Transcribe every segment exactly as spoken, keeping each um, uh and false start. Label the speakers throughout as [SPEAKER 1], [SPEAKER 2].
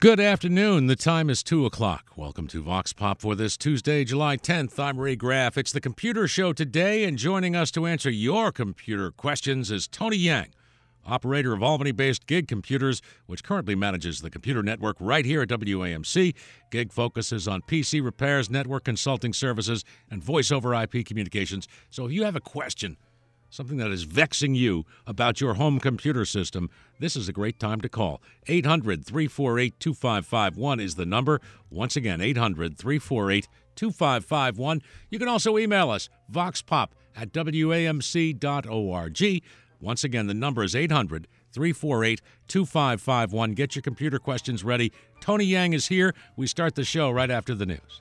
[SPEAKER 1] Good afternoon. The time is two o'clock. Welcome to Vox Pop for this Tuesday, July tenth. I'm Ray Graff. It's the Computer Show today, and joining us to answer your computer questions is Tony Yang, operator of Albany-based Gig Computers, which currently manages the computer network right here at W A M C. Gig focuses on P C repairs, network consulting services, and voice-over I P communications. So if you have a question, something that is vexing you about your home computer system, this is a great time to call. eight hundred, three four eight, two five five one is the number. Once again, eight hundred, three four eight, two five five one. You can also email us, voxpop at w a m c dot org. Once again, the number is eight hundred, three four eight, two five five one. Get your computer questions ready. Tony Yang is here. We start the show right after the news.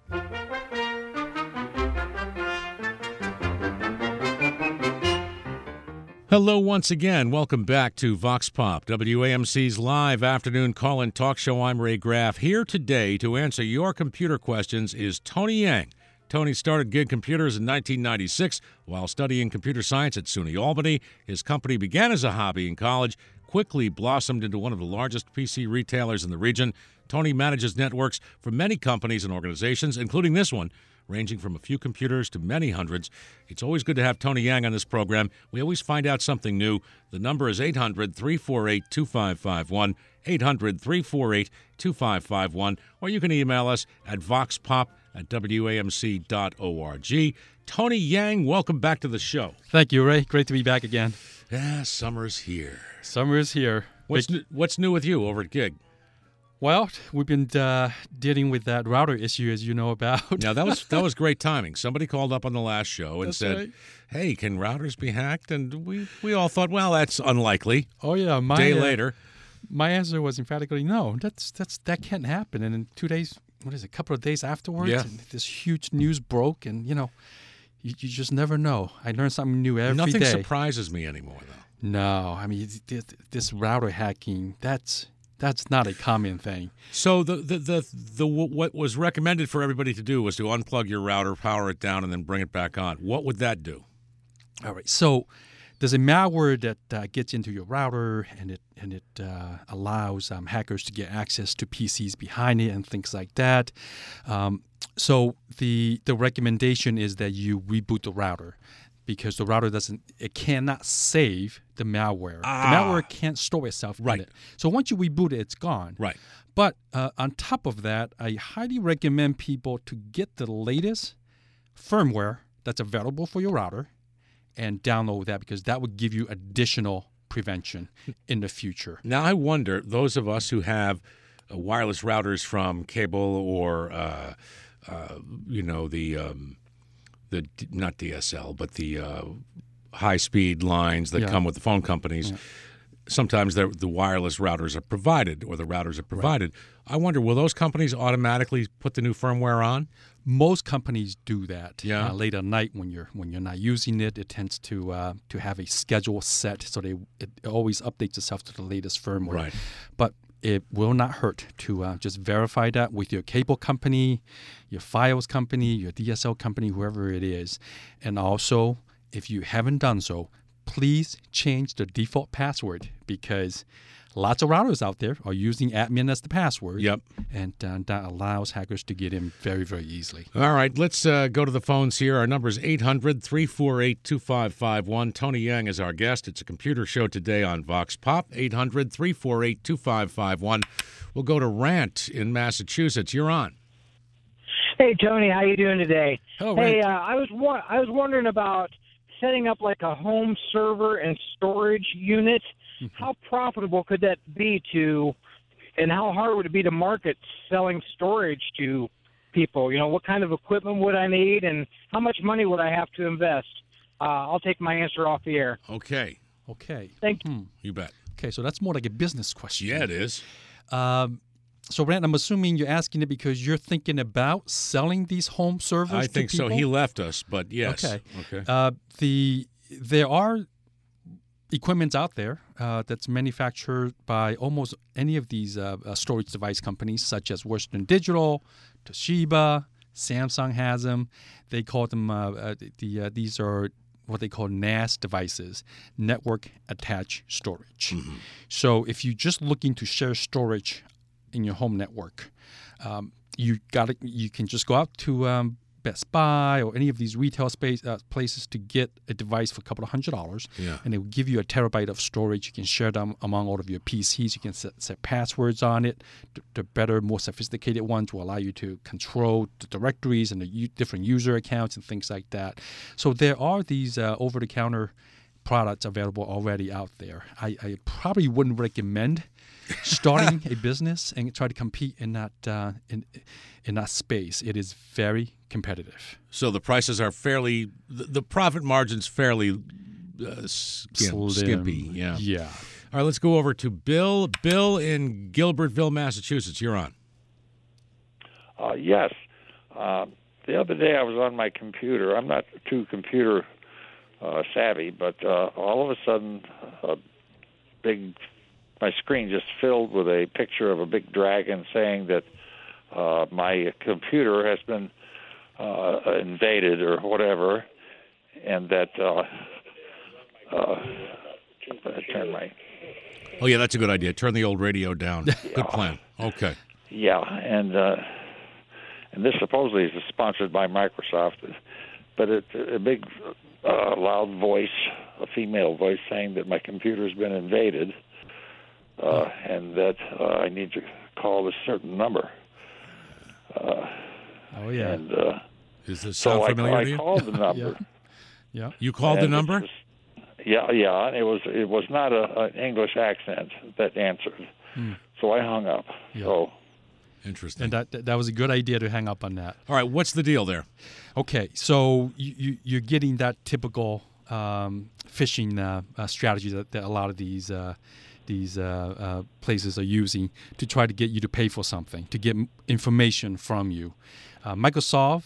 [SPEAKER 1] Hello once again. Welcome back to Vox Pop, W A M C's live afternoon call-in talk show. I'm Ray Graff. Here today to answer your computer questions is Tony Yang. Tony started Gig Computers in nineteen ninety-six while studying computer science at SUNY Albany. His company began as a hobby in college, quickly blossomed into one of the largest P C retailers in the region. Tony manages networks for many companies and organizations, including this one, ranging from a few computers to many hundreds. It's always good to have Tony Yang on this program. We always find out something new. The number is eight hundred, three four eight, two five five one, eight hundred, three four eight, two five five one, or you can email us at voxpop at w a m c dot org. Tony Yang, welcome back to the show.
[SPEAKER 2] Thank you, Ray. Great to be back again.
[SPEAKER 1] Yeah, summer's here.
[SPEAKER 2] Summer is here.
[SPEAKER 1] What's,
[SPEAKER 2] Big-
[SPEAKER 1] new, what's new with you over at Gig?
[SPEAKER 2] Well, we've been uh, dealing with that router issue, as you know about.
[SPEAKER 1] Now, that was that was great timing. Somebody called up on the last show and
[SPEAKER 2] That's
[SPEAKER 1] said,
[SPEAKER 2] right.
[SPEAKER 1] hey, can routers be hacked? And we, we all thought, well, that's unlikely.
[SPEAKER 2] Oh yeah, my
[SPEAKER 1] Day
[SPEAKER 2] uh,
[SPEAKER 1] later.
[SPEAKER 2] my answer was emphatically no. That's that's that can't happen. And in two days, what is it? A couple of days afterwards,
[SPEAKER 1] Yeah.
[SPEAKER 2] and this huge news broke, and you know, you, you just never know. I learn something new every
[SPEAKER 1] Nothing
[SPEAKER 2] day.
[SPEAKER 1] surprises me anymore, though.
[SPEAKER 2] No, I mean this, this router hacking. That's that's not a common thing.
[SPEAKER 1] So the, the the the what was recommended for everybody to do was to unplug your router, power it down, and then bring it back on. What would that do?
[SPEAKER 2] All right. So there's a malware that uh, gets into your router, and it and it uh, allows um, hackers to get access to P Cs behind it and things like that. Um, so the the recommendation is that you reboot the router, because the router doesn't, it cannot save the malware.
[SPEAKER 1] Ah.
[SPEAKER 2] The malware can't store itself
[SPEAKER 1] Right.
[SPEAKER 2] in it. So once you reboot it, it's gone.
[SPEAKER 1] Right.
[SPEAKER 2] But uh, on top of that, I highly recommend people to get the latest firmware that's available for your router and download that, because that would give you additional prevention in the future.
[SPEAKER 1] Now, I wonder, those of us who have uh, wireless routers from cable or, uh, uh, you know, the, um, the not D S L, but the uh, high-speed lines that
[SPEAKER 2] Yeah.
[SPEAKER 1] come with the phone companies,
[SPEAKER 2] Yeah.
[SPEAKER 1] sometimes they're- the wireless routers are provided or the routers are provided. I wonder, will those companies automatically put the new firmware on?
[SPEAKER 2] Most companies do that.
[SPEAKER 1] Yeah.
[SPEAKER 2] Uh, late at night when you're when you're not using it, it tends to uh, to have a schedule set, so they it always updates itself to the latest firmware.
[SPEAKER 1] Right.
[SPEAKER 2] But it will not hurt to uh, just verify that with your cable company, your Fios company, your D S L company, whoever it is. And also, if you haven't done so, please change the default password, because lots of routers out there are using admin as the password.
[SPEAKER 1] Yep.
[SPEAKER 2] And uh, that allows hackers to get in very, very easily.
[SPEAKER 1] All right, let's uh, go to the phones here. Our number is eight hundred, three four eight, two five five one. Tony Yang is our guest. It's a computer show today on Vox Pop. eight hundred, three four eight, two five five one. We'll go to Rant in Massachusetts. You're on.
[SPEAKER 3] Hey Tony, how you doing today?
[SPEAKER 2] Hello,
[SPEAKER 3] Hey,
[SPEAKER 2] Rand.
[SPEAKER 3] uh, I was wa- I was wondering about setting up like a home server and storage unit. How profitable could that be to, and how hard would it be to market selling storage to people? You know, what kind of equipment would I need, and how much money would I have to invest? Uh, I'll take my answer off the air.
[SPEAKER 1] Okay,
[SPEAKER 2] Okay.
[SPEAKER 3] Thank you.
[SPEAKER 2] Hmm.
[SPEAKER 1] you bet.
[SPEAKER 2] Okay, so that's more like a business question.
[SPEAKER 1] Yeah, it is.
[SPEAKER 2] Um, so, Rand, I'm assuming you're asking it because you're thinking about selling these home servers
[SPEAKER 1] I
[SPEAKER 2] to
[SPEAKER 1] think so.
[SPEAKER 2] people?
[SPEAKER 1] He left us, but yes.
[SPEAKER 2] Okay.
[SPEAKER 1] Okay.
[SPEAKER 2] Uh, the there are equipment out there uh, that's manufactured by almost any of these uh, uh, storage device companies, such as Western Digital, Toshiba, Samsung has them. They call them uh, uh, the uh, these are what they call N A S devices, network attached storage.
[SPEAKER 1] Mm-hmm.
[SPEAKER 2] So if you're just looking to share storage in your home network. Um, you got you can just go out to um, Best Buy or any of these retail space uh, places to get a device for a couple of hundred dollars,
[SPEAKER 1] Yeah.
[SPEAKER 2] and it will give you a terabyte of storage. You can share them among all of your P Cs. You can set, set passwords on it. The, the better, more sophisticated ones will allow you to control the directories and the u- different user accounts and things like that. So there are these uh, over-the-counter products available already out there. I, I probably wouldn't recommend starting a business and try to compete in that uh, in in that space. It is very competitive.
[SPEAKER 1] So the prices are fairly, the, the profit margin's fairly uh, skim,
[SPEAKER 2] Slim.
[SPEAKER 1] skimpy. Yeah.
[SPEAKER 2] Yeah.
[SPEAKER 1] All right, let's go over to Bill. Bill in Gilbertville, Massachusetts. You're on.
[SPEAKER 4] Uh, yes. Uh, the other day I was on my computer. I'm not too computer uh, savvy, but uh, all of a sudden, a big my screen just filled with a picture of a big dragon saying that uh, my computer has been uh, invaded or whatever, and that uh, uh, I turn my
[SPEAKER 1] Oh, yeah, that's a good idea. Turn the old radio down. Good plan. Okay.
[SPEAKER 4] yeah, and uh, and this supposedly is sponsored by Microsoft, but it's a big uh, loud voice, a female voice, saying that my computer's been invaded. Uh, and that uh, I need to call this certain number. Uh,
[SPEAKER 2] Oh yeah.
[SPEAKER 4] and uh,
[SPEAKER 1] Does this
[SPEAKER 4] so
[SPEAKER 1] sound
[SPEAKER 4] I,
[SPEAKER 1] familiar
[SPEAKER 4] I
[SPEAKER 1] to you?
[SPEAKER 4] called the number.
[SPEAKER 2] Yeah.
[SPEAKER 1] You called the
[SPEAKER 4] and it
[SPEAKER 1] number?
[SPEAKER 4] was- yeah, yeah. It was it was not a, an English accent that answered,
[SPEAKER 2] Hmm.
[SPEAKER 4] so I hung up.
[SPEAKER 2] Yeah.
[SPEAKER 4] So
[SPEAKER 1] Interesting.
[SPEAKER 2] And that, that that was a good idea to hang up on that.
[SPEAKER 1] All right, what's the deal there?
[SPEAKER 2] Okay, so you, you you're getting that typical um, phishing uh, uh, strategy that, that a lot of these uh, these uh, uh, places are using to try to get you to pay for something, to get m- information from you. Uh, Microsoft,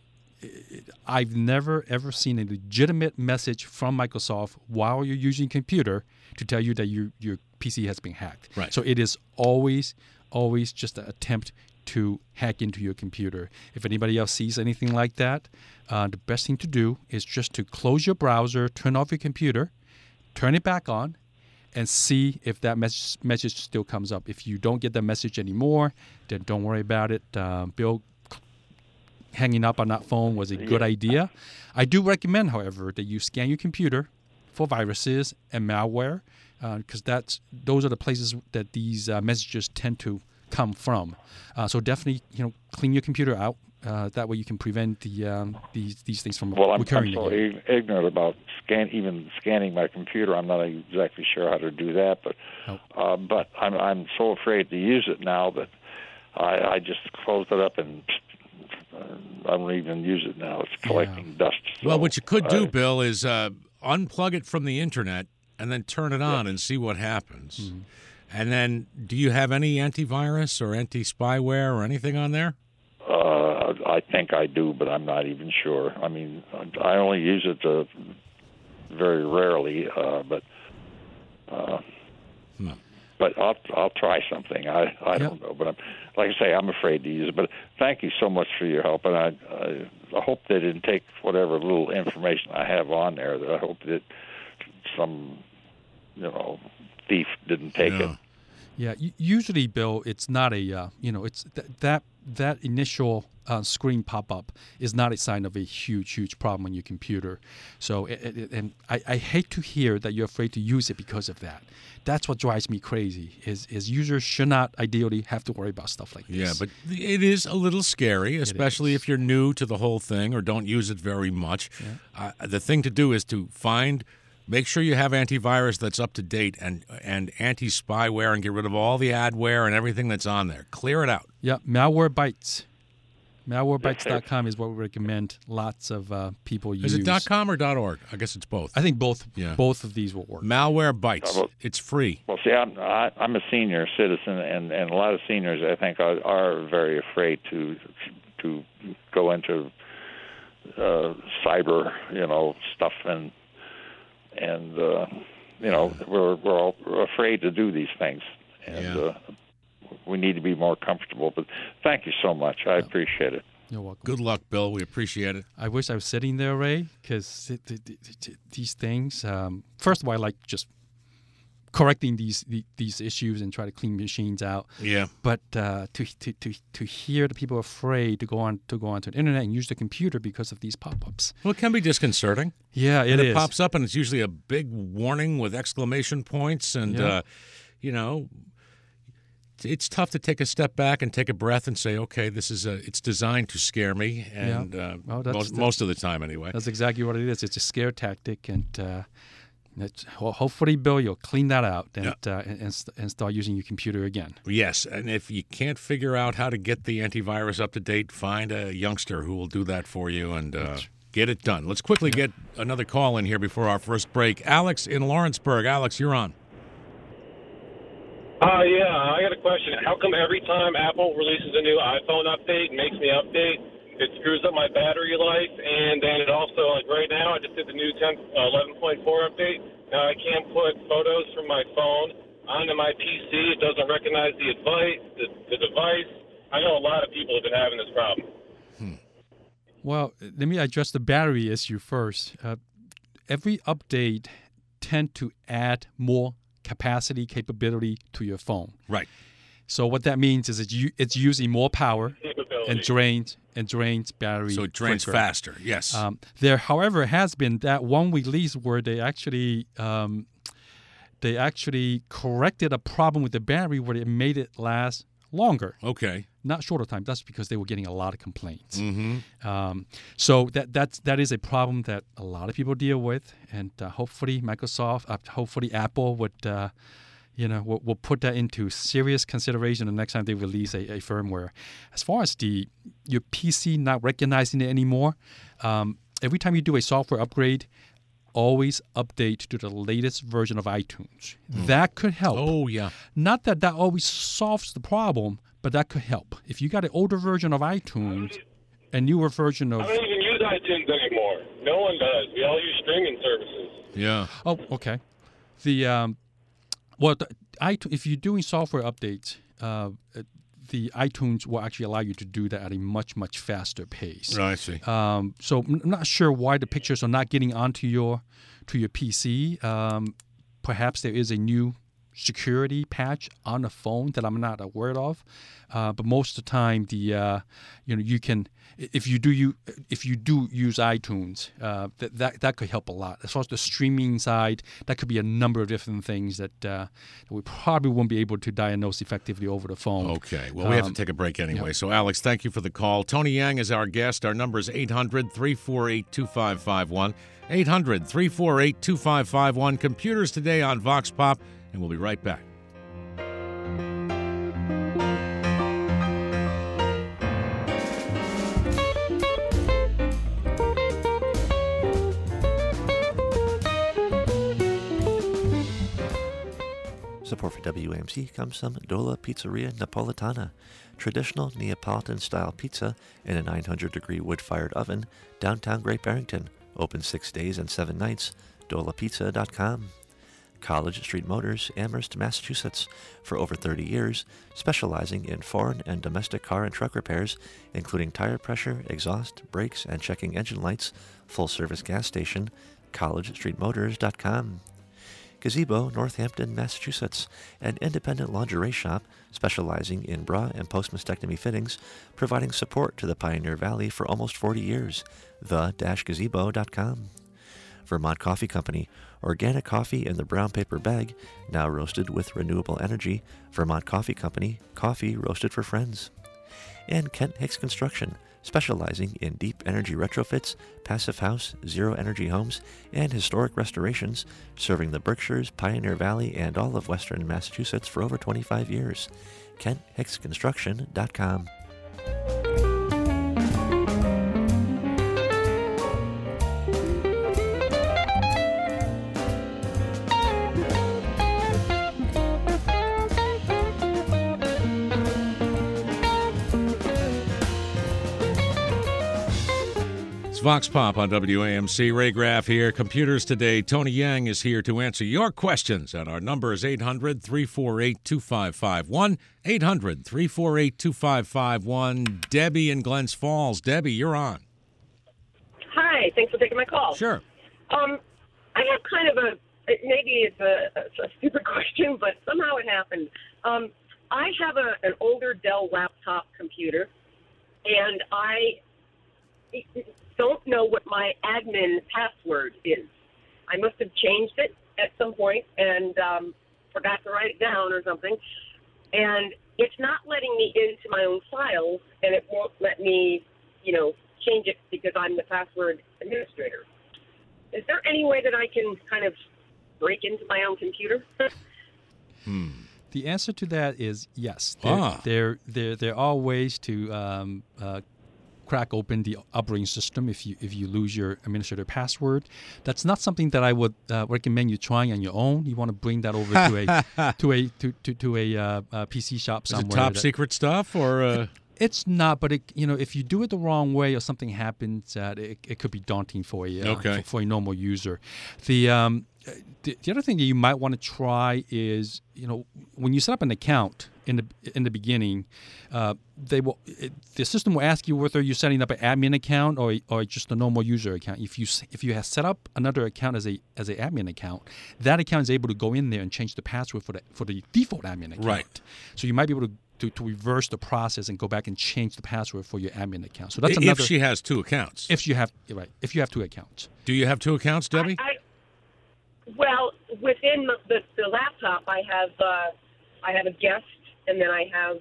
[SPEAKER 2] i- I've never ever seen a legitimate message from Microsoft while you're using a computer to tell you that your your P C has been hacked.
[SPEAKER 1] Right.
[SPEAKER 2] So it is always always just an attempt to hack into your computer. If anybody else sees anything like that, uh, the best thing to do is just to close your browser, turn off your computer, turn it back on, and see if that message, message still comes up. If you don't get that message anymore, then don't worry about it. Uh, Bill, hanging up on that phone was a good idea. I do recommend, however, that you scan your computer for viruses and malware, because that's those are the places that these uh, messages tend to come from. Uh, so definitely, you know, clean your computer out. Uh, that way, you can prevent the um, these these things from
[SPEAKER 4] well, I'm,
[SPEAKER 2] recurring
[SPEAKER 4] I'm so
[SPEAKER 2] again.
[SPEAKER 4] ig- ignorant about scan even scanning my computer. I'm not exactly sure how to do that, but
[SPEAKER 2] Oh.
[SPEAKER 4] uh, but I'm I'm so afraid to use it now that I, I just closed it up and uh, I don't even use it now. It's collecting dust.
[SPEAKER 1] Well,
[SPEAKER 4] So
[SPEAKER 1] what you could do,
[SPEAKER 4] I-
[SPEAKER 1] Bill, is uh, unplug it from the internet and then turn it on and see what happens.
[SPEAKER 2] Mm-hmm.
[SPEAKER 1] And then, do you have any antivirus or anti-spyware or anything on there?
[SPEAKER 4] Uh, I think I do, but I'm not even sure. I mean, I only use it uh, very rarely, uh, but uh,
[SPEAKER 1] No.
[SPEAKER 4] but I'll I'll try something. I I don't know, but I'm, like I say, I'm afraid to use it. But thank you so much for your help, and I I, I hope they didn't take whatever little information I have on there. That I hope that some you know thief didn't take
[SPEAKER 1] No.
[SPEAKER 4] it.
[SPEAKER 2] Yeah, u- usually, Bill, it's not a uh, you know, it's th- that that initial uh, screen pop up is not a sign of a huge, huge problem on your computer. So, it, it, and I, I hate to hear that you're afraid to use it because of that. That's what drives me crazy. Is is users should not ideally have to worry about stuff like this.
[SPEAKER 1] Yeah, but it is a little scary, especially if you're new to the whole thing or don't use it very much. Uh, the thing to do is to find, make sure you have antivirus that's up to date and and anti-spyware, and get rid of all the adware and everything that's on there. Clear it out.
[SPEAKER 2] Yeah, Malwarebytes. Malwarebytes dot com is what we recommend lots of uh, people use.
[SPEAKER 1] Is it .com or .org? I guess it's both.
[SPEAKER 2] I think both
[SPEAKER 1] Yeah.
[SPEAKER 2] both of these will work.
[SPEAKER 1] Malware Bytes.
[SPEAKER 4] Well-
[SPEAKER 1] It's free.
[SPEAKER 4] Well, see, I'm I, I'm a senior citizen, and, and a lot of seniors, I think, are, are very afraid to to go into uh, cyber, you know, stuff, and and uh, you know, we're we're all afraid to do these things, and
[SPEAKER 1] Yeah.
[SPEAKER 4] uh, we need to be more comfortable. But thank you so much. I appreciate it.
[SPEAKER 2] You're welcome.
[SPEAKER 1] Good luck, Bill. We appreciate it.
[SPEAKER 2] I wish I was sitting there, Ray, because th- th- th- th- these things. Um, first of all, I like just correcting these the, these issues and try to clean machines out.
[SPEAKER 1] Yeah.
[SPEAKER 2] But uh, to, to to to hear the people afraid to go on to go onto the internet and use the computer because of these pop-ups.
[SPEAKER 1] Well, it can be disconcerting.
[SPEAKER 2] Yeah, it
[SPEAKER 1] and
[SPEAKER 2] is.
[SPEAKER 1] It pops up, and it's usually a big warning with exclamation points, and
[SPEAKER 2] Yeah.
[SPEAKER 1] uh, you know, it's tough to take a step back and take a breath and say, okay, this is a, it's designed to scare me, and
[SPEAKER 2] Yeah.
[SPEAKER 1] uh,
[SPEAKER 2] Well, that's-
[SPEAKER 1] most, most of the time anyway.
[SPEAKER 2] That's exactly what it is. It's a scare tactic, and uh, it's, well, hopefully, Bill, you'll clean that out and
[SPEAKER 1] Yeah.
[SPEAKER 2] uh, and, and, st- and start using your computer again.
[SPEAKER 1] Yes, and if you can't figure out how to get the antivirus up to date, find a youngster who will do that for you and uh, get it done. Let's quickly get another call in here before our first break. Alex in Lawrenceburg. Alex, you're on.
[SPEAKER 5] Uh, yeah, I got a question. How come every time Apple releases a new iPhone update, makes me update, it screws up my battery life, and then it also, like right now, I just did the new ten, uh, eleven point four update. Now I can't put photos from my phone onto my P C. It doesn't recognize the advice, the, the device. I know a lot of people have been having this problem.
[SPEAKER 2] Well, let me address the battery issue first. Uh, every update tend to add more capacity, capability to your phone.
[SPEAKER 1] Right.
[SPEAKER 2] So what that means is it's, u- it's using more power
[SPEAKER 5] Capability.
[SPEAKER 2] and drains and drains battery.
[SPEAKER 1] So it drains
[SPEAKER 2] quicker.
[SPEAKER 1] faster. Yes.
[SPEAKER 2] Um, there, however, has been that one release where they actually um, they actually corrected a problem with the battery where it made it last longer,
[SPEAKER 1] okay.
[SPEAKER 2] not shorter time. That's because they were getting a lot of complaints.
[SPEAKER 1] Mm-hmm.
[SPEAKER 2] Um, so that that's that is a problem that a lot of people deal with, and uh, hopefully Microsoft, uh, hopefully Apple would. Uh, You know, we'll, we'll put that into serious consideration the next time they release a, a firmware. As far as the your P C not recognizing it anymore, um, every time you do a software upgrade, always update to the latest version of iTunes. That could help.
[SPEAKER 1] Oh, yeah.
[SPEAKER 2] Not that that always solves the problem, but that could help. If you got an older version of iTunes, a newer version of
[SPEAKER 5] I don't even use iTunes anymore. No one does. We all use streaming services.
[SPEAKER 1] Yeah.
[SPEAKER 2] oh, okay, the um, well, the, iTunes, if you're doing software updates, uh, the iTunes will actually allow you to do that at a much, much faster pace.
[SPEAKER 1] I see.
[SPEAKER 2] Um, so I'm not sure why the pictures are not getting onto your to your P C. Um, perhaps there is a new security patch on the phone that I'm not aware of. Uh, but most of the time, the uh, you know you can if you do you if you do use iTunes, uh, that, that that could help a lot. As far as the streaming side, that could be a number of different things that, uh, that we probably won't be able to diagnose effectively over the phone.
[SPEAKER 1] Okay. Well, we have to
[SPEAKER 2] Um,
[SPEAKER 1] take a break anyway. So, Alex, thank you for the call. Tony Yang is our guest. Our number is eight hundred, three four eight, two five five one. eight hundred, three four eight, two five five one. Computers today on Vox Pop, and we'll be right back.
[SPEAKER 6] Support for W A M C comes from Dola Pizzeria Napolitana, traditional Neapolitan-style pizza in a nine hundred degree wood-fired oven, downtown Great Barrington. Open six days and seven nights. dola pizza dot com. College Street Motors, Amherst, Massachusetts, for over thirty years, specializing in foreign and domestic car and truck repairs, including tire pressure, exhaust, brakes, and checking engine lights. Full-service gas station. college street motors dot com. Gazebo, Northampton, Massachusetts, an independent lingerie shop specializing in bra and post-mastectomy fittings, providing support to the Pioneer Valley for almost forty years. the dash gazebo dot com. Vermont Coffee Company, organic coffee in the brown paper bag, now roasted with renewable energy. Vermont Coffee Company, coffee roasted for friends. And Kent Hicks Construction, specializing in deep energy retrofits, passive house, zero-energy homes, and historic restorations, serving the Berkshires, Pioneer Valley, and all of western Massachusetts for over twenty-five years. kent hicks construction dot com.
[SPEAKER 1] Vox Pop on W A M C. Ray Graff here. Computers today. Tony Yang is here to answer your questions, and our number is eight hundred, three four eight, two five five one. eight hundred, three four eight, two five five one. Debbie in Glens Falls. Debbie, you're on.
[SPEAKER 7] Hi, thanks for taking my call.
[SPEAKER 1] Sure.
[SPEAKER 7] Um, I have kind of a it, maybe it's a, a stupid question, but somehow it happened. Um, I have a, an older Dell laptop computer, and I don't know what my admin password is. I must have changed it at some point and um, forgot to write it down or something. And it's not letting me into my own files, and it won't let me, you know, change it because I'm the password administrator. Is there any way that I can kind of break into my own computer?
[SPEAKER 1] Hmm.
[SPEAKER 2] The answer to that is yes. There,
[SPEAKER 1] Ah.
[SPEAKER 2] there, there, there are ways to um, uh, crack open the operating system if you if you lose your administrator password. That's not something that I would uh, recommend you trying on your own. You want to bring that over to a to a to to, to a, uh, a P C shop
[SPEAKER 1] Is
[SPEAKER 2] somewhere.
[SPEAKER 1] it top
[SPEAKER 2] that-
[SPEAKER 1] secret stuff or? Uh...
[SPEAKER 2] It's not, but it, you know, if you do it the wrong way or something happens, uh, it, it could be daunting for a uh,
[SPEAKER 1] Okay.
[SPEAKER 2] for, for a normal user. The, um, the the other thing that you might want to try is, you know, when you set up an account in the in the beginning, uh, they will it, the system will ask you whether you're setting up an admin account or or just a normal user account. If you s- if you have set up another account as a as an admin account, that account is able to go in there and change the password for the for the default admin account.
[SPEAKER 1] Right.
[SPEAKER 2] So you might be able to. To, to reverse the process and go back and change the password for your admin account. So that's
[SPEAKER 1] if
[SPEAKER 2] another.
[SPEAKER 1] she has two accounts.
[SPEAKER 2] If you have right, if you have two accounts.
[SPEAKER 1] Do you have two accounts, Debbie?
[SPEAKER 7] I, I, well, within the, the, the laptop, I have uh, I have a guest, and then I have,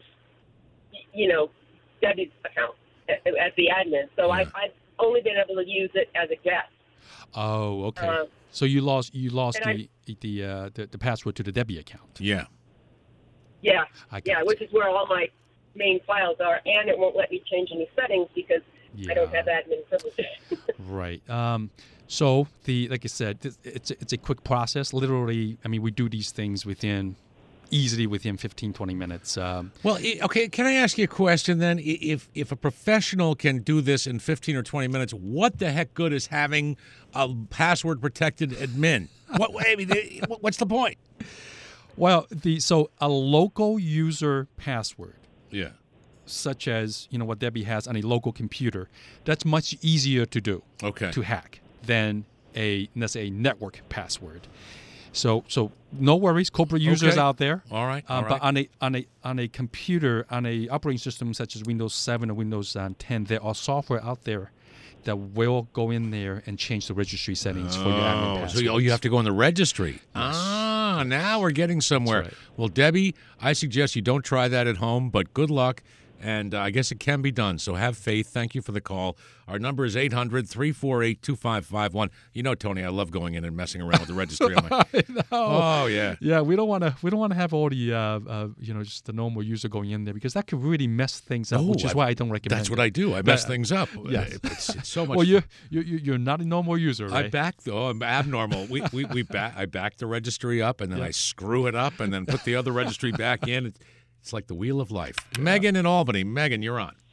[SPEAKER 7] you know, Debbie's account as the admin. So
[SPEAKER 1] Yeah.
[SPEAKER 7] I've, I've only been able to use it as a guest.
[SPEAKER 2] Oh, okay.
[SPEAKER 7] Uh,
[SPEAKER 2] so you lost you lost
[SPEAKER 7] and
[SPEAKER 2] the the, uh, the the password to the Debbie account.
[SPEAKER 1] Yeah.
[SPEAKER 7] Yeah,
[SPEAKER 2] I
[SPEAKER 7] yeah,
[SPEAKER 2] got
[SPEAKER 7] which is where all my main files are, and it won't let me change any settings because I don't
[SPEAKER 2] Yeah.
[SPEAKER 7] have admin privileges.
[SPEAKER 2] Right. Um, so the like I said, th- it's a- it's a quick process. Literally, I mean, we do these things within easily within fifteen, twenty minutes. Um,
[SPEAKER 1] Well, i- okay. Can I ask you a question then? I- If if a professional can do this in fifteen or twenty minutes, what the heck good is having a password protected admin? What? I mean, eh, what's the point?
[SPEAKER 2] well, the so a local user password,
[SPEAKER 1] Yeah.
[SPEAKER 2] such as you know what Debbie has on a local computer, that's much easier to do.
[SPEAKER 1] Okay.
[SPEAKER 2] To hack than a let's say a network password. So so no worries, corporate users
[SPEAKER 1] Okay.
[SPEAKER 2] out there.
[SPEAKER 1] All right.
[SPEAKER 2] Uh,
[SPEAKER 1] all
[SPEAKER 2] but
[SPEAKER 1] right.
[SPEAKER 2] on a on a on a computer on a operating system such as Windows seven or Windows uh, ten, there are software out there that will go in there and change the registry settings for your admin
[SPEAKER 1] Oh,
[SPEAKER 2] passwords.
[SPEAKER 1] so you, oh, you have to go in the registry. Ah, now we're getting somewhere.
[SPEAKER 2] right.
[SPEAKER 1] Well, Debbie, I suggest you don't try that at home, but good luck. And uh, I guess it can be done. So have faith. Thank you for the call. Our number is eight hundred, three four eight, two five five one. You know, Tony, I love going in and messing around with the registry. I'm like,
[SPEAKER 2] I know.
[SPEAKER 1] oh, yeah.
[SPEAKER 2] Yeah, we don't want to. We don't want to have all the, uh, uh, you know, just the normal user going in there because that could really mess things up.
[SPEAKER 1] No,
[SPEAKER 2] which is
[SPEAKER 1] I-
[SPEAKER 2] why I don't recommend.
[SPEAKER 1] That's
[SPEAKER 2] it.
[SPEAKER 1] what I do. I mess
[SPEAKER 2] Yeah.
[SPEAKER 1] things up.
[SPEAKER 2] Yes.
[SPEAKER 1] It's, it's so much
[SPEAKER 2] Well, you're you're you're not a normal user,
[SPEAKER 1] I
[SPEAKER 2] right?
[SPEAKER 1] back though. I'm abnormal. We we we back. I back the registry up, and then I screw it up, and then put the other registry back in. It's, it's like the wheel of life. Megan in Albany. Megan, you're on.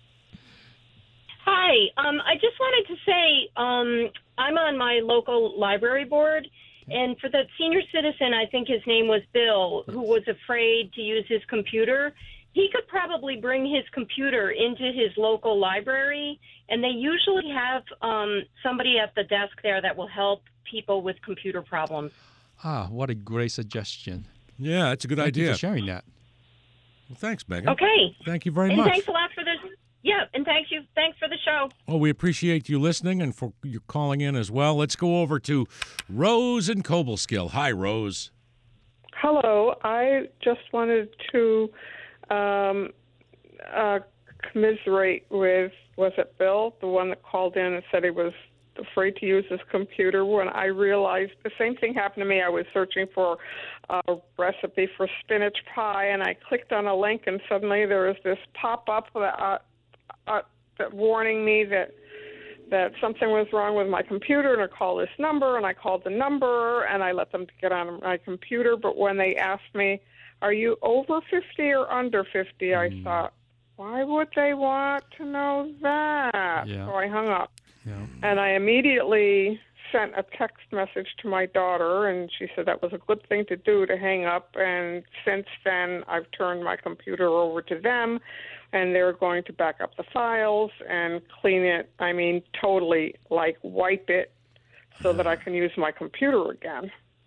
[SPEAKER 8] Hi. Um, I just wanted to say um, I'm on my local library board, and for the senior citizen, I think his name was Bill, who was afraid to use his computer. He could probably bring his computer into his local library, and they usually have um, somebody at the desk there that will help people with computer problems.
[SPEAKER 2] Ah, what a great suggestion.
[SPEAKER 1] Yeah, that's a good
[SPEAKER 2] Thank you
[SPEAKER 1] idea.
[SPEAKER 2] for sharing that.
[SPEAKER 1] Well, thanks, Megan.
[SPEAKER 8] Okay.
[SPEAKER 1] Thank you very
[SPEAKER 8] And
[SPEAKER 1] much.
[SPEAKER 8] thanks a lot for this. Yeah, and thanks you. Thanks for the show.
[SPEAKER 1] Well, we appreciate you listening and for you calling in as well. Let's go over to Rose in Cobleskill. Hi, Rose.
[SPEAKER 9] Hello. I just wanted to um, uh, commiserate with, was it Bill, the one that called in and said he was afraid to use his computer when I realized the same thing happened to me. I was searching for a recipe for spinach pie, and I clicked on a link, and suddenly there was this pop-up that, uh, uh, that warning me that that something was wrong with my computer, and I called this number, and I called the number, and I let them get on my computer. But when they asked me, are you over fifty or under fifty, I
[SPEAKER 2] Mm.
[SPEAKER 9] thought, why would they want to know that?
[SPEAKER 2] Yeah.
[SPEAKER 9] So I hung up.
[SPEAKER 2] Yeah.
[SPEAKER 9] And I immediately sent a text message to my daughter, and she said that was a good thing to do, to hang up. And since then, I've turned my computer over to them, and they're going to back up the files and clean it, I mean, totally, like wipe it so that I can use my computer again.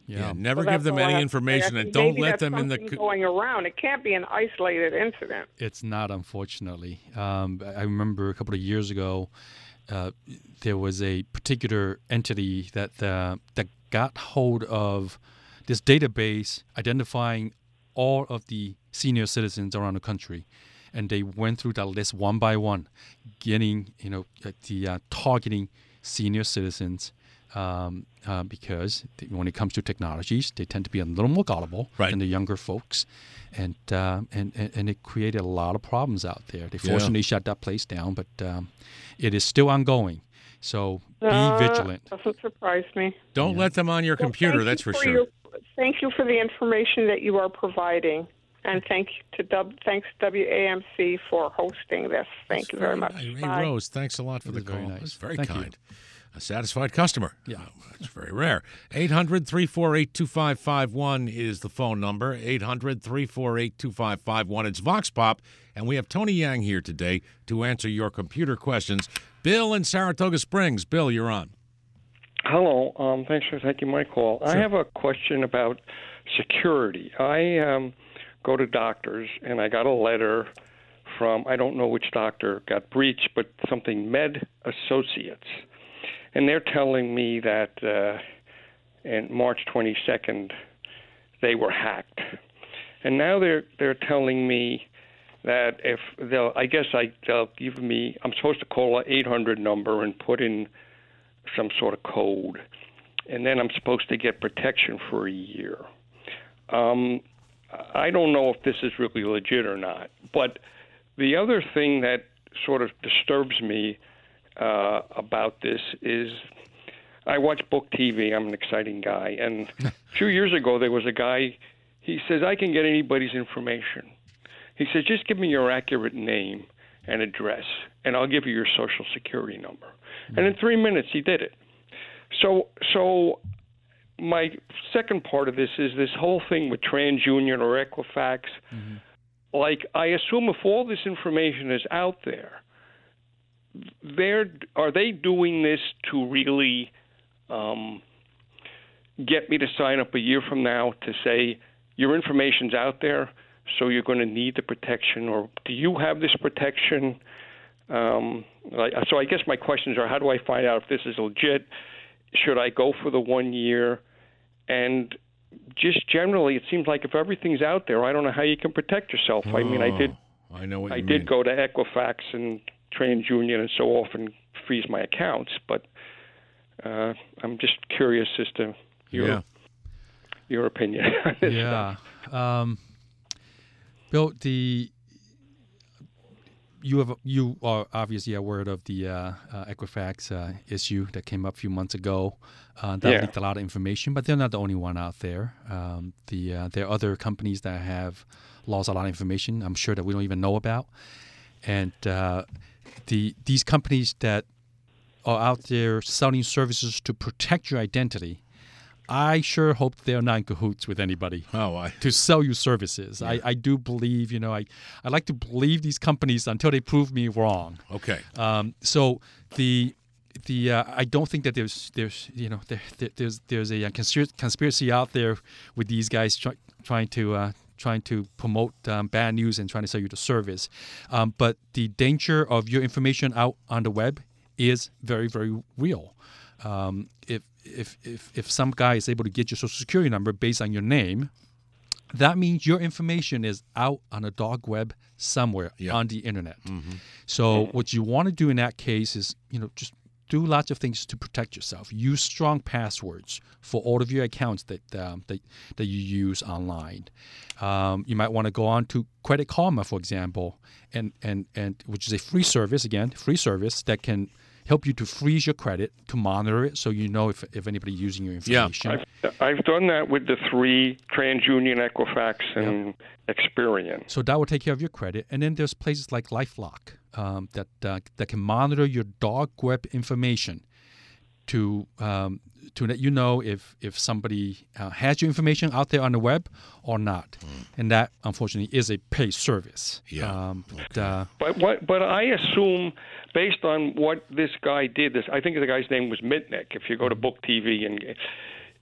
[SPEAKER 2] Yeah.
[SPEAKER 1] Yeah, never
[SPEAKER 9] So
[SPEAKER 1] give
[SPEAKER 9] that's
[SPEAKER 1] them
[SPEAKER 9] all I
[SPEAKER 1] any
[SPEAKER 9] have to say. I
[SPEAKER 1] information,
[SPEAKER 9] think
[SPEAKER 1] and don't
[SPEAKER 9] maybe
[SPEAKER 1] let
[SPEAKER 9] that's
[SPEAKER 1] them in the.
[SPEAKER 9] something
[SPEAKER 1] co-
[SPEAKER 9] going around. It can't be an isolated incident.
[SPEAKER 2] It's not, unfortunately. Um, I remember a couple of years ago, uh, there was a particular entity that uh, that got hold of this database identifying all of the senior citizens around the country, and they went through that list one by one, getting you know uh, the uh, targeting senior citizens. Um, uh, because th- when it comes to technologies, they tend to be a little more gullible
[SPEAKER 1] Right.
[SPEAKER 2] than the younger folks, and, uh, and and and it created a lot of problems out there. They
[SPEAKER 1] Yeah.
[SPEAKER 2] fortunately shut that place down, but um, it is still ongoing. So be
[SPEAKER 9] Uh,
[SPEAKER 2] vigilant.
[SPEAKER 9] Doesn't surprise me.
[SPEAKER 1] Don't let them on your
[SPEAKER 9] Well,
[SPEAKER 1] computer.
[SPEAKER 9] thank
[SPEAKER 1] That's
[SPEAKER 9] you
[SPEAKER 1] for
[SPEAKER 9] for
[SPEAKER 1] sure.
[SPEAKER 9] your- thank you for the information that you are providing, and thank you to w, thanks W A M C for hosting this. Thank
[SPEAKER 1] That's
[SPEAKER 9] you very much.
[SPEAKER 1] Hey,
[SPEAKER 9] Bye.
[SPEAKER 1] Rose, thanks a lot for
[SPEAKER 2] It
[SPEAKER 1] the
[SPEAKER 2] was very
[SPEAKER 1] call.
[SPEAKER 2] nice.
[SPEAKER 1] That's very
[SPEAKER 2] Thank you.
[SPEAKER 1] kind. A satisfied customer.
[SPEAKER 2] Yeah.
[SPEAKER 1] Oh, that's very rare. eight hundred, three four eight, two five five one is the phone number. eight hundred, three four eight, two five five one. It's Vox Pop, and we have Tony Yang here today to answer your computer questions. Bill in Saratoga Springs. Bill, you're on.
[SPEAKER 10] Hello. Um, thanks for taking my call. I
[SPEAKER 1] Sure.
[SPEAKER 10] have a question about security. I um, go to doctors, and I got a letter from, I don't know which doctor got breached, but something Med Associates. And they're telling me that uh, in March twenty-second, they were hacked. And now they're they're telling me that if they'll, I guess I, they'll give me, I'm supposed to call an eight hundred number and put in some sort of code, and then I'm supposed to get protection for a year. Um, I don't know if this is really legit or not, but the other thing that sort of disturbs me uh, about this is I watch Book T V. I'm an exciting guy, and a few years ago there was a guy, he says, I can get anybody's information. He says, just give me your accurate name and address, and I'll give you your social security number. Mm-hmm. And in three minutes, he did it. So, so my second part of this is this whole thing with TransUnion or Equifax. Mm-hmm. Like, I assume if all this information is out there, they're, are they doing this to really um, get me to sign up a year from now to say your information's out there, so you're going to need the protection, or do you have this protection? Um, like, so I guess my questions are, how do I find out if this is legit? Should I go for the one year? And just generally, it seems like if everything's out there, I don't know how you can protect yourself.
[SPEAKER 1] Oh,
[SPEAKER 10] I mean, I did
[SPEAKER 1] I know what
[SPEAKER 10] I
[SPEAKER 1] you
[SPEAKER 10] did
[SPEAKER 1] mean.
[SPEAKER 10] go to Equifax and TransUnion and so often freeze my accounts, but uh, I'm just curious as to your
[SPEAKER 1] Yeah.
[SPEAKER 10] your opinion on this
[SPEAKER 2] Yeah.
[SPEAKER 10] stuff.
[SPEAKER 2] Um, Bill, the you have you are obviously aware of the uh, uh, Equifax uh, issue that came up a few months ago. Uh, that
[SPEAKER 10] Yeah.
[SPEAKER 2] leaked a lot of information, but they're not the only one out there. Um, the uh, there are other companies that have lost a lot of information. I'm sure that we don't even know about, and uh, the these companies that are out there selling services to protect your identity. I sure hope they're not in cahoots with anybody
[SPEAKER 1] Oh, I.
[SPEAKER 2] to sell you services. I, I do believe, you know, I, I like to believe these companies until they prove me wrong.
[SPEAKER 1] Okay.
[SPEAKER 2] Um, so the the uh, I don't think that there's there's you know there, there there's there's a conspiracy conspiracy out there with these guys try, trying to uh, trying to promote um, bad news and trying to sell you the service. Um, but the danger of your information out on the web is very very real. Um, if if if if some guy is able to get your social security number based on your name, that means your information is out on a dark web somewhere
[SPEAKER 1] Yeah.
[SPEAKER 2] on the internet.
[SPEAKER 1] Mm-hmm.
[SPEAKER 2] So what you want to do in that case is, you know, just do lots of things to protect yourself. Use strong passwords for all of your accounts that um, that, that you use online. Um, you might want to go on to Credit Karma, for example, and, and, and which is a free service, again, free service that can help you to freeze your credit, to monitor it so you know if, if anybody's using your information.
[SPEAKER 10] I've, I've done that with the three, TransUnion, Equifax, and Experian.
[SPEAKER 2] So that will take care of your credit. And then there's places like LifeLock um, that uh, that can monitor your dark web information to um, to let you know if if somebody uh, has your information out there on the web or not. Mm. And that, unfortunately, is a paid service.
[SPEAKER 1] Yeah.
[SPEAKER 2] Um, but, uh,
[SPEAKER 10] But what? But I assume, based on what this guy did, this I think the guy's name was Mitnick. If you go to Book T V, and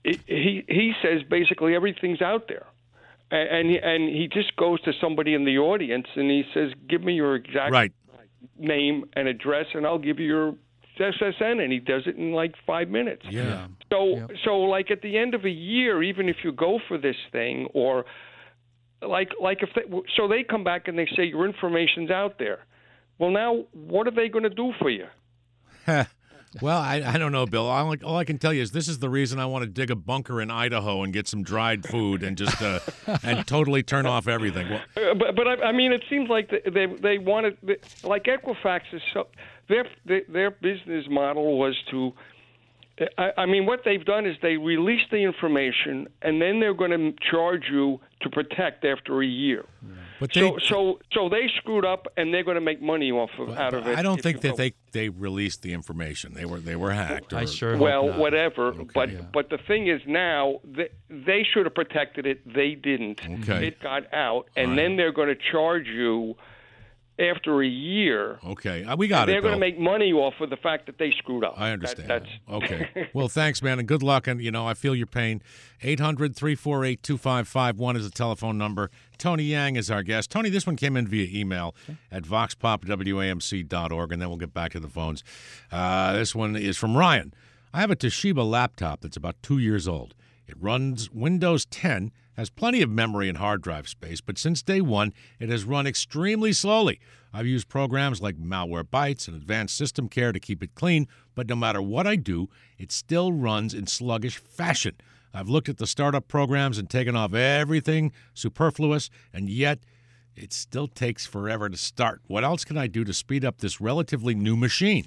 [SPEAKER 10] he he says basically everything's out there. And he, and he just goes to somebody in the audience and he says, "Give me your exact
[SPEAKER 1] right.
[SPEAKER 10] name and address, and I'll give you your S S N." And he does it in like five minutes.
[SPEAKER 1] Yeah.
[SPEAKER 10] So
[SPEAKER 2] Yep.
[SPEAKER 10] so like at the end of a year, even if you go for this thing, or like like if they, so they come back and they say your information's out there. Well, now what are they going to do for you?
[SPEAKER 1] Well, I, I don't know, Bill. All I, all I can tell you is this is the reason I want to dig a bunker in Idaho and get some dried food and just uh, and totally turn off everything. Well,
[SPEAKER 10] Uh, but but I, I mean, it seems like they they, they wanted like Equifax is so their their business model was to. I, I mean, what they've done is they release the information and then they're going to charge you to protect after a year.
[SPEAKER 1] but they,
[SPEAKER 10] So so so they screwed up and they're going to make money off of out of it.
[SPEAKER 1] I don't
[SPEAKER 10] if
[SPEAKER 1] think
[SPEAKER 10] you
[SPEAKER 1] that
[SPEAKER 10] go.
[SPEAKER 1] they, they released the information. They were they were hacked. Or,
[SPEAKER 2] I sure
[SPEAKER 10] Well,
[SPEAKER 2] hope not.
[SPEAKER 10] whatever. But
[SPEAKER 2] Yeah.
[SPEAKER 10] but the thing is now they, they should have protected it. They didn't.
[SPEAKER 1] Okay.
[SPEAKER 10] It got out, and
[SPEAKER 1] All right.
[SPEAKER 10] then they're going to charge you after a year.
[SPEAKER 1] Okay, uh, we got
[SPEAKER 10] They're
[SPEAKER 1] it.
[SPEAKER 10] going to
[SPEAKER 1] Bill.
[SPEAKER 10] make money off of the fact that they screwed up.
[SPEAKER 1] I understand.
[SPEAKER 10] That, that's
[SPEAKER 1] Okay. Well, thanks, man, and good luck. And, you know, I feel your pain. eight hundred, three four eight, two five five one is the telephone number. Tony Yang is our guest. Tony, this one came in via email at vox pop w a m c dot org, and then we'll get back to the phones. Uh, this one is from Ryan. I have a Toshiba laptop that's about two years old. It runs Windows ten, has plenty of memory and hard drive space, but since day one, it has run extremely slowly. I've used programs like Malwarebytes and Advanced System Care to keep it clean, but no matter what I do, it still runs in sluggish fashion. I've looked at the startup programs and taken off everything superfluous, and yet it still takes forever to start. What else can I do to speed up this relatively new machine?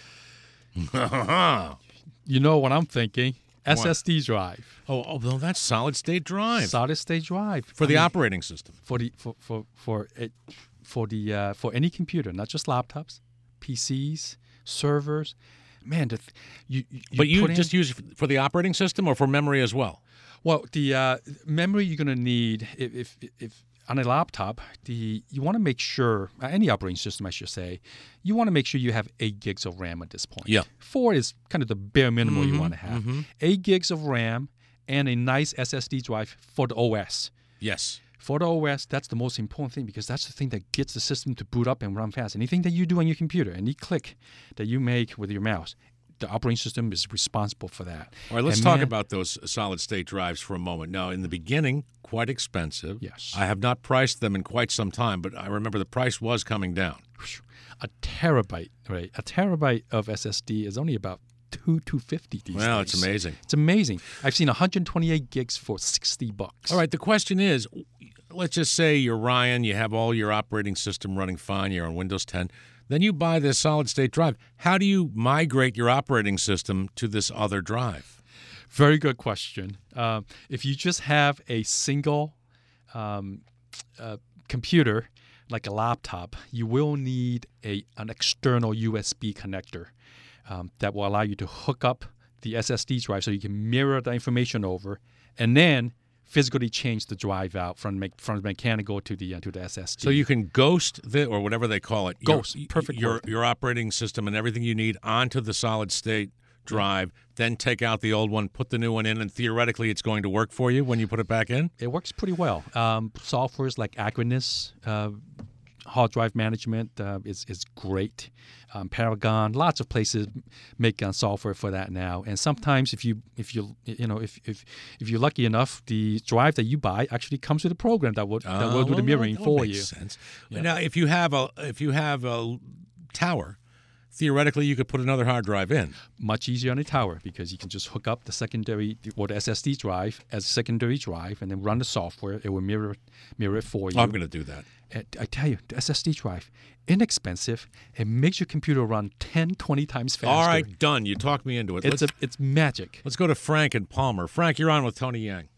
[SPEAKER 2] You know what I'm thinking? S S D drive.
[SPEAKER 1] Oh, oh, well, that's solid-state drive.
[SPEAKER 2] Solid state drive.
[SPEAKER 1] For
[SPEAKER 2] I
[SPEAKER 1] the
[SPEAKER 2] mean,
[SPEAKER 1] operating system.
[SPEAKER 2] for the for for for it for the uh, for any computer, not just laptops, P Cs, servers. Man, the th- you, you
[SPEAKER 1] But you
[SPEAKER 2] put in-
[SPEAKER 1] just use it for the operating system or for memory as well?
[SPEAKER 2] well the uh, memory you're gonna need if if, if on a laptop, the you want to make sure uh, any operating system, I should say, you want to make sure you have eight gigs of RAM at this point.
[SPEAKER 1] Yeah.
[SPEAKER 2] Four is kind of the bare minimum
[SPEAKER 1] Mhm,
[SPEAKER 2] you want to have.
[SPEAKER 1] mhm.
[SPEAKER 2] Eight gigs of RAM and a nice S S D drive for the O S.
[SPEAKER 1] Yes.
[SPEAKER 2] For the O S, that's the most important thing because that's the thing that gets the system to boot up and run fast. Anything that you do on your computer, any click that you make with your mouse, the operating system is responsible for that.
[SPEAKER 1] All right, let's
[SPEAKER 2] And
[SPEAKER 1] talk
[SPEAKER 2] man-
[SPEAKER 1] about those solid-state drives for a moment. Now, in the beginning, quite expensive.
[SPEAKER 2] Yes.
[SPEAKER 1] I have not priced them in quite some time, but I remember the price was coming down.
[SPEAKER 2] a terabyte, right? A terabyte of S S D is only about two two fifty these
[SPEAKER 1] Well,
[SPEAKER 2] days.
[SPEAKER 1] it's amazing.
[SPEAKER 2] It's amazing. I've seen one hundred twenty-eight gigs for sixty bucks.
[SPEAKER 1] All right, the question is, let's just say you're Ryan, you have all your operating system running fine, you're on Windows ten, then you buy this solid-state drive. How do you migrate your operating system to this other drive?
[SPEAKER 2] Very good question. Um, if you just have a single um, uh, computer, like a laptop, you will need a an external U S B connector um, that will allow you to hook up the S S D drive so you can mirror the information over, and then physically change the drive out from me- from mechanical to the uh, to the S S D.
[SPEAKER 1] So you can ghost the, or whatever they call it, your-
[SPEAKER 2] Ghost, perfect
[SPEAKER 1] your,
[SPEAKER 2] word.
[SPEAKER 1] your operating system and everything you need onto the solid-state drive, then take out the old one, put the new one in, and theoretically it's going to work for you when you put it back in?
[SPEAKER 2] It works pretty well. Um, softwares like Acronis, uh, hard drive management uh, is is great. Um, Paragon, lots of places make uh, software for that now. And sometimes, if you if you you know if if if you're lucky enough, the drive that you buy actually comes with a program that will that will do the
[SPEAKER 1] well,
[SPEAKER 2] mirroring
[SPEAKER 1] that
[SPEAKER 2] for
[SPEAKER 1] makes
[SPEAKER 2] you.
[SPEAKER 1] Sense.
[SPEAKER 2] Yeah.
[SPEAKER 1] Now, if you have a if you have a tower, theoretically you could put another hard drive in.
[SPEAKER 2] Much easier on a tower because you can just hook up the secondary or the S S D drive as a secondary drive and then run the software. It will mirror mirror it for you.
[SPEAKER 1] I'm going to do that.
[SPEAKER 2] And I tell you, the S S D drive, inexpensive. It makes your computer run ten, twenty times faster.
[SPEAKER 1] All right, done. You talked me into it.
[SPEAKER 2] It's
[SPEAKER 1] let's,
[SPEAKER 2] a, it's magic.
[SPEAKER 1] let's go to Frank and Palmer. Frank, you're on with Tony Yang.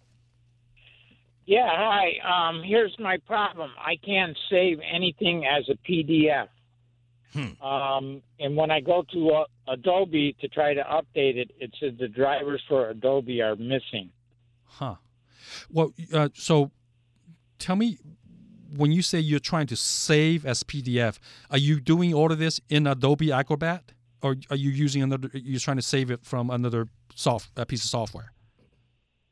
[SPEAKER 11] Yeah, hi. Um, here's my problem. I can't save anything as a P D F.
[SPEAKER 1] Hmm.
[SPEAKER 11] Um, and when I go to uh, Adobe to try to update it, it says the drivers for Adobe are missing.
[SPEAKER 2] Huh. Well, uh, so tell me, when you say you're trying to save as P D F, are you doing all of this in Adobe Acrobat? Or are you using another, you're trying to save it from another soft, a piece of software?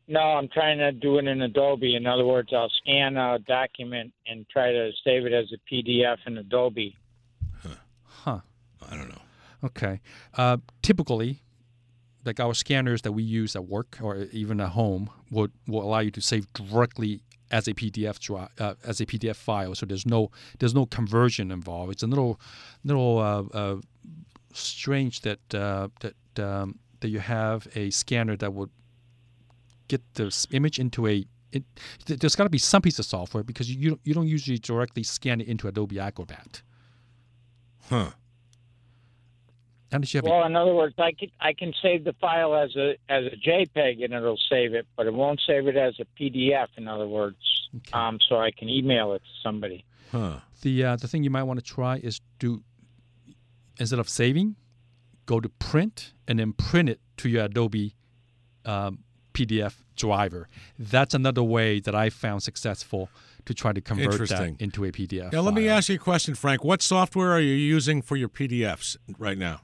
[SPEAKER 11] No, I'm trying to do it in Adobe. In other words, I'll scan a document and try to save it as a P D F in Adobe.
[SPEAKER 2] Huh.
[SPEAKER 1] I don't know.
[SPEAKER 2] Okay. Uh, typically, like our scanners that we use at work or even at home would will allow you to save directly as a P D F dri- uh, as a P D F file. So there's no there's no conversion involved. It's a little little uh, uh, strange that uh, that um, that you have a scanner that would get this image into a. It, there's got to be some piece of software because you don't, you don't usually directly scan it into Adobe Acrobat.
[SPEAKER 1] Huh.
[SPEAKER 2] Unless you have
[SPEAKER 11] Well,
[SPEAKER 2] a,
[SPEAKER 11] in other words, I can I can save the file as a as a JPEG and it'll save it, but it won't save it as a P D F. In other words,
[SPEAKER 2] okay.
[SPEAKER 11] um, so I can email it to somebody.
[SPEAKER 1] Huh.
[SPEAKER 2] The uh, the thing you might want to try is do instead of saving, go to print and then print it to your Adobe um, P D F driver. That's another way that I found successful to try to convert that
[SPEAKER 1] Interesting.
[SPEAKER 2] into a P D F.
[SPEAKER 1] Now,
[SPEAKER 2] file.
[SPEAKER 1] let me ask you a question, Frank. What software are you using for your P D Fs right now?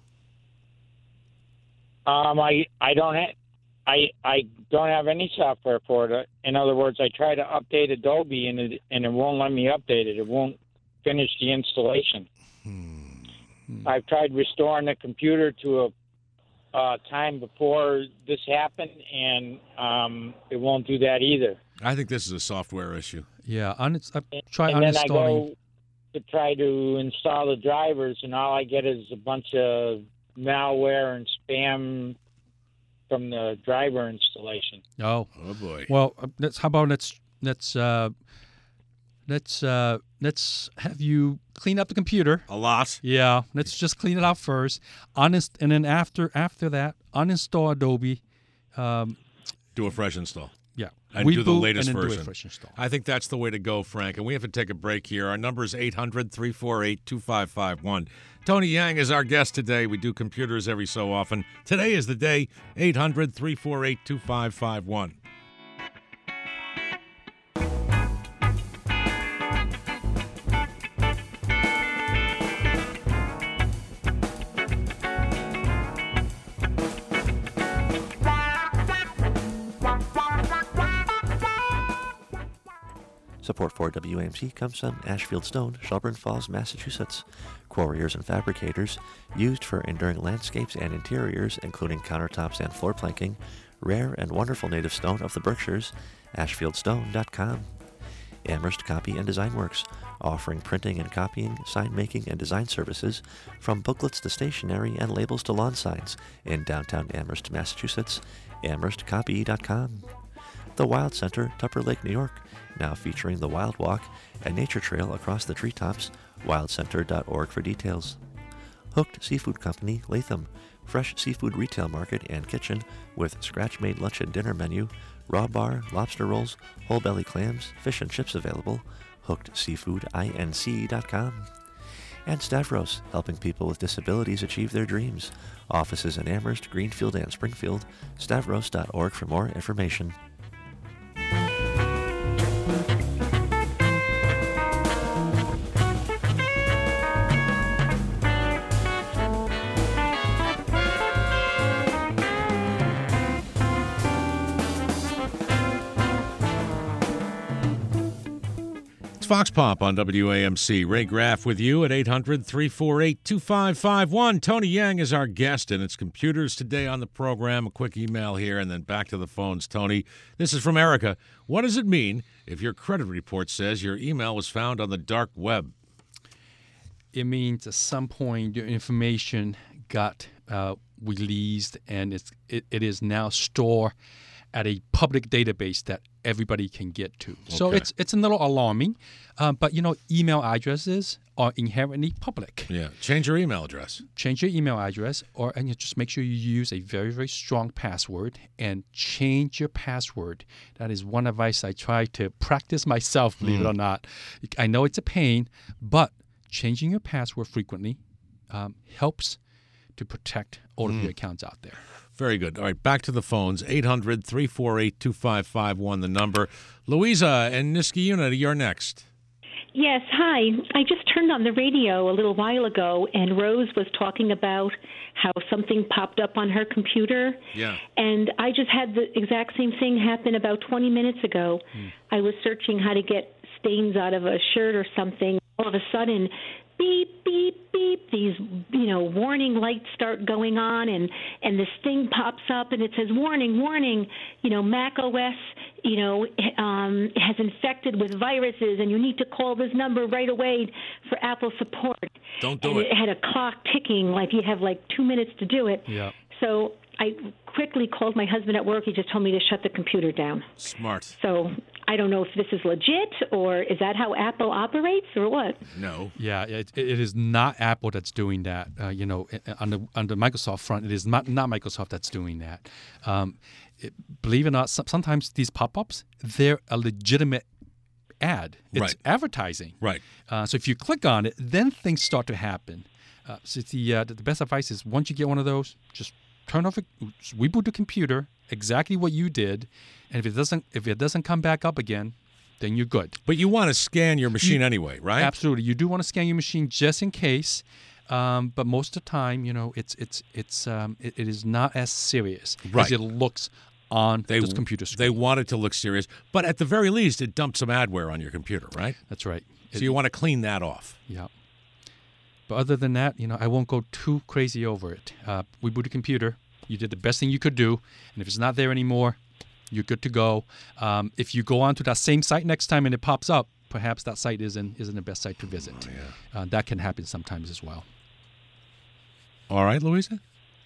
[SPEAKER 11] Um, I I don't have I I don't have any software for it. In other words, I try to update Adobe and it and it won't let me update it. It won't finish the installation.
[SPEAKER 1] Hmm.
[SPEAKER 11] I've tried restoring the computer to a uh, time before this happened, and um, it won't do that either.
[SPEAKER 1] I think this is a software issue.
[SPEAKER 2] Yeah, un- I try
[SPEAKER 11] and then I
[SPEAKER 2] uninstalling.
[SPEAKER 11] go to try to install the drivers, and all I get is a bunch of malware and spam from the driver installation.
[SPEAKER 2] Oh,
[SPEAKER 1] Oh boy.
[SPEAKER 2] well, uh, let's. How about let's let's uh, let's uh, let's have you clean up the computer.
[SPEAKER 1] A lot.
[SPEAKER 2] Yeah, let's just clean it out first. Uninst- and then after after that, uninstall Adobe. Um,
[SPEAKER 1] Do a fresh install.
[SPEAKER 2] yeah,
[SPEAKER 1] And do the
[SPEAKER 2] reboot
[SPEAKER 1] latest
[SPEAKER 2] and then
[SPEAKER 1] version.
[SPEAKER 2] Do a fresh install.
[SPEAKER 1] I think that's the way to go, Frank. And we have to take a break here. Our number is eight hundred, three four eight, two five five one. Tony Yang is our guest today. We do computers every so often. Today is the day, eight hundred, three four eight, two five five one.
[SPEAKER 6] Support for W A M C comes from Ashfield Stone, Shelburne Falls, Massachusetts. Quarriers and fabricators, used for enduring landscapes and interiors, including countertops and floor planking. Rare and wonderful native stone of the Berkshires. ashfield stone dot com. Amherst Copy and Design Works, offering printing and copying, sign making, and design services, from booklets to stationery and labels to lawn signs, in downtown Amherst, Massachusetts. amherst copy dot com. The Wild Center, Tupper Lake, New York, now featuring the Wild Walk, a nature trail across the treetops. wild center dot org for details. Hooked Seafood Company, Latham, fresh seafood retail market and kitchen with scratch-made lunch and dinner menu, raw bar, lobster rolls, whole belly clams, fish and chips available. hooked seafood inc dot com. And Stavros, helping people with disabilities achieve their dreams. Offices in Amherst, Greenfield, and Springfield. stavros dot org for more information.
[SPEAKER 1] It's Fox Pop on W A M C. Ray Graff with you at eight hundred, three four eight, two five five one. Tony Yang is our guest, and it's computers today on the program. A quick email here, and then back to the phones. Tony, this is from Erica. What does it mean if your credit report says your email was found on the dark web?
[SPEAKER 2] It means at some point your information got uh, released, and it's, it, it is now stored at a public database that everybody can get to. So
[SPEAKER 1] Okay.
[SPEAKER 2] it's it's a little alarming, uh, but you know, email addresses are inherently public.
[SPEAKER 1] Yeah, change your email address.
[SPEAKER 2] Change your email address, or and you just make sure you use a very very strong password and change your password. That is one advice I try to practice myself. Believe
[SPEAKER 1] Mm.
[SPEAKER 2] it or not, I know it's a pain, but changing your password frequently um, helps to protect all of
[SPEAKER 1] Mm.
[SPEAKER 2] your accounts out there.
[SPEAKER 1] Very good. All right, back to the phones. eight hundred, three four eight, two five five one, the number. Louisa and Niskayuna, you're next.
[SPEAKER 12] Yes, hi. I just turned on the radio a little while ago, and Rose was talking about how something popped up on her computer.
[SPEAKER 1] Yeah.
[SPEAKER 12] And I just had the exact same thing happen about twenty minutes ago.
[SPEAKER 1] Hmm.
[SPEAKER 12] I was searching how to get stains out of a shirt or something. All of a sudden, beep, beep, beep, these, you know, warning lights start going on, and, and this thing pops up, and it says, warning, warning, you know, Mac O S, you know, um, has infected with viruses, and you need to call this number right away for Apple support.
[SPEAKER 1] Don't do
[SPEAKER 12] and
[SPEAKER 1] it.
[SPEAKER 12] it had a clock ticking, like you have like two minutes to do it.
[SPEAKER 2] Yeah.
[SPEAKER 12] So I quickly called my husband at work. He just told me to shut the computer down.
[SPEAKER 1] Smart.
[SPEAKER 12] So I don't know if this is legit, or is that how Apple operates, or what?
[SPEAKER 1] No.
[SPEAKER 2] Yeah, it, it is not Apple that's doing that. Uh, you know, on the on the Microsoft front, it is not, not Microsoft that's doing that. Um, it, believe it or not, some, sometimes these pop-ups, they're a legitimate ad. It's
[SPEAKER 1] Right.
[SPEAKER 2] advertising.
[SPEAKER 1] Right.
[SPEAKER 2] Uh, so if you click on it, then things start to happen. Uh, so the, uh, the the best advice is once you get one of those, just turn off, it, reboot the computer, exactly what you did, and if it doesn't if it doesn't come back up again, then you're good.
[SPEAKER 1] But you want to scan your machine
[SPEAKER 2] You-
[SPEAKER 1] anyway, right?
[SPEAKER 2] Absolutely, you do want to scan your machine just in case. Um, but most of the time, you know, it's it's it's um, it, it is not as serious
[SPEAKER 1] Right.
[SPEAKER 2] as it looks on
[SPEAKER 1] They,
[SPEAKER 2] this computer screen.
[SPEAKER 1] They want it to look serious, but at the very least, it dumped some adware on your computer, right?
[SPEAKER 2] That's right.
[SPEAKER 1] So
[SPEAKER 2] It-
[SPEAKER 1] you want to clean that off.
[SPEAKER 2] Yeah. But other than that, you know, I won't go too crazy over it. Uh, we boot a computer. You did the best thing you could do, and if it's not there anymore, you're good to go. Um, if you go onto that same site next time and it pops up, perhaps that site isn't isn't the best site to visit.
[SPEAKER 1] Oh, yeah.
[SPEAKER 2] Uh, that can happen sometimes as well.
[SPEAKER 1] All right, Louisa?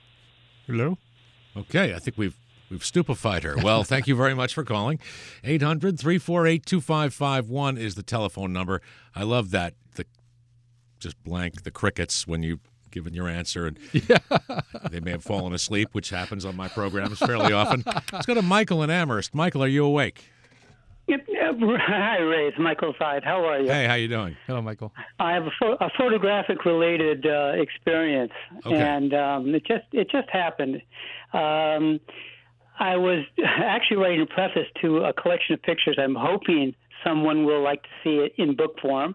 [SPEAKER 1] Hello? Okay, I think we've we've stupefied her. Well, thank you very much for calling. eight hundred, three four eight, two five five one is the telephone number. I love that. The just blank, the crickets when you given your answer, and they may have fallen asleep, which happens on my programs fairly often. Let's go to Michael in Amherst. Michael, are you awake?
[SPEAKER 13] Yep, yep. Hi, Ray. It's Michael Side. How are you?
[SPEAKER 1] Hey, how you doing?
[SPEAKER 2] Hello, Michael.
[SPEAKER 13] I have a, pho- a photographic-related uh, experience,
[SPEAKER 1] Okay.
[SPEAKER 13] and um, it just it just happened. Um, I was actually writing a preface to a collection of pictures. I'm hoping someone will like to see it in book form,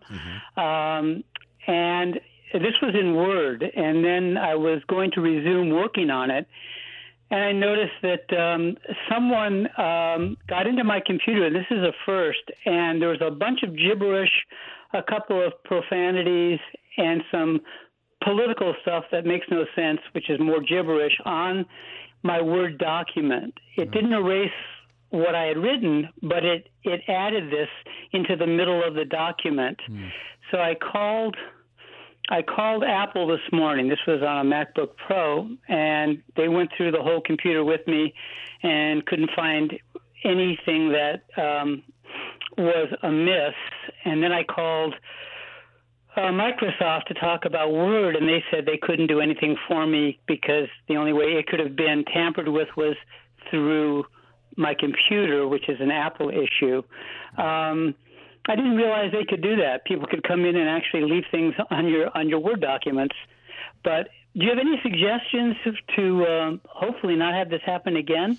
[SPEAKER 13] um, and this was in Word. And then I was going to resume working on it. And I noticed that um, someone um, got into my computer, and this is a first, and there was a bunch of gibberish, a couple of profanities, and some political stuff that makes no sense, which is more gibberish, on my Word document. It didn't erase what I had written, but it, it added this into the middle of the document. So I called... I called Apple this morning. This was on a MacBook Pro, and they went through the whole computer with me and couldn't find anything that um, was amiss. And then I called uh, Microsoft to talk about Word, and they said they couldn't do anything for me because the only way it could have been tampered with was through my computer, which is an Apple issue. Um, I didn't realize they could do that. People could come in and actually leave things on your on your Word documents. But do you have any suggestions to um, hopefully not have this happen again?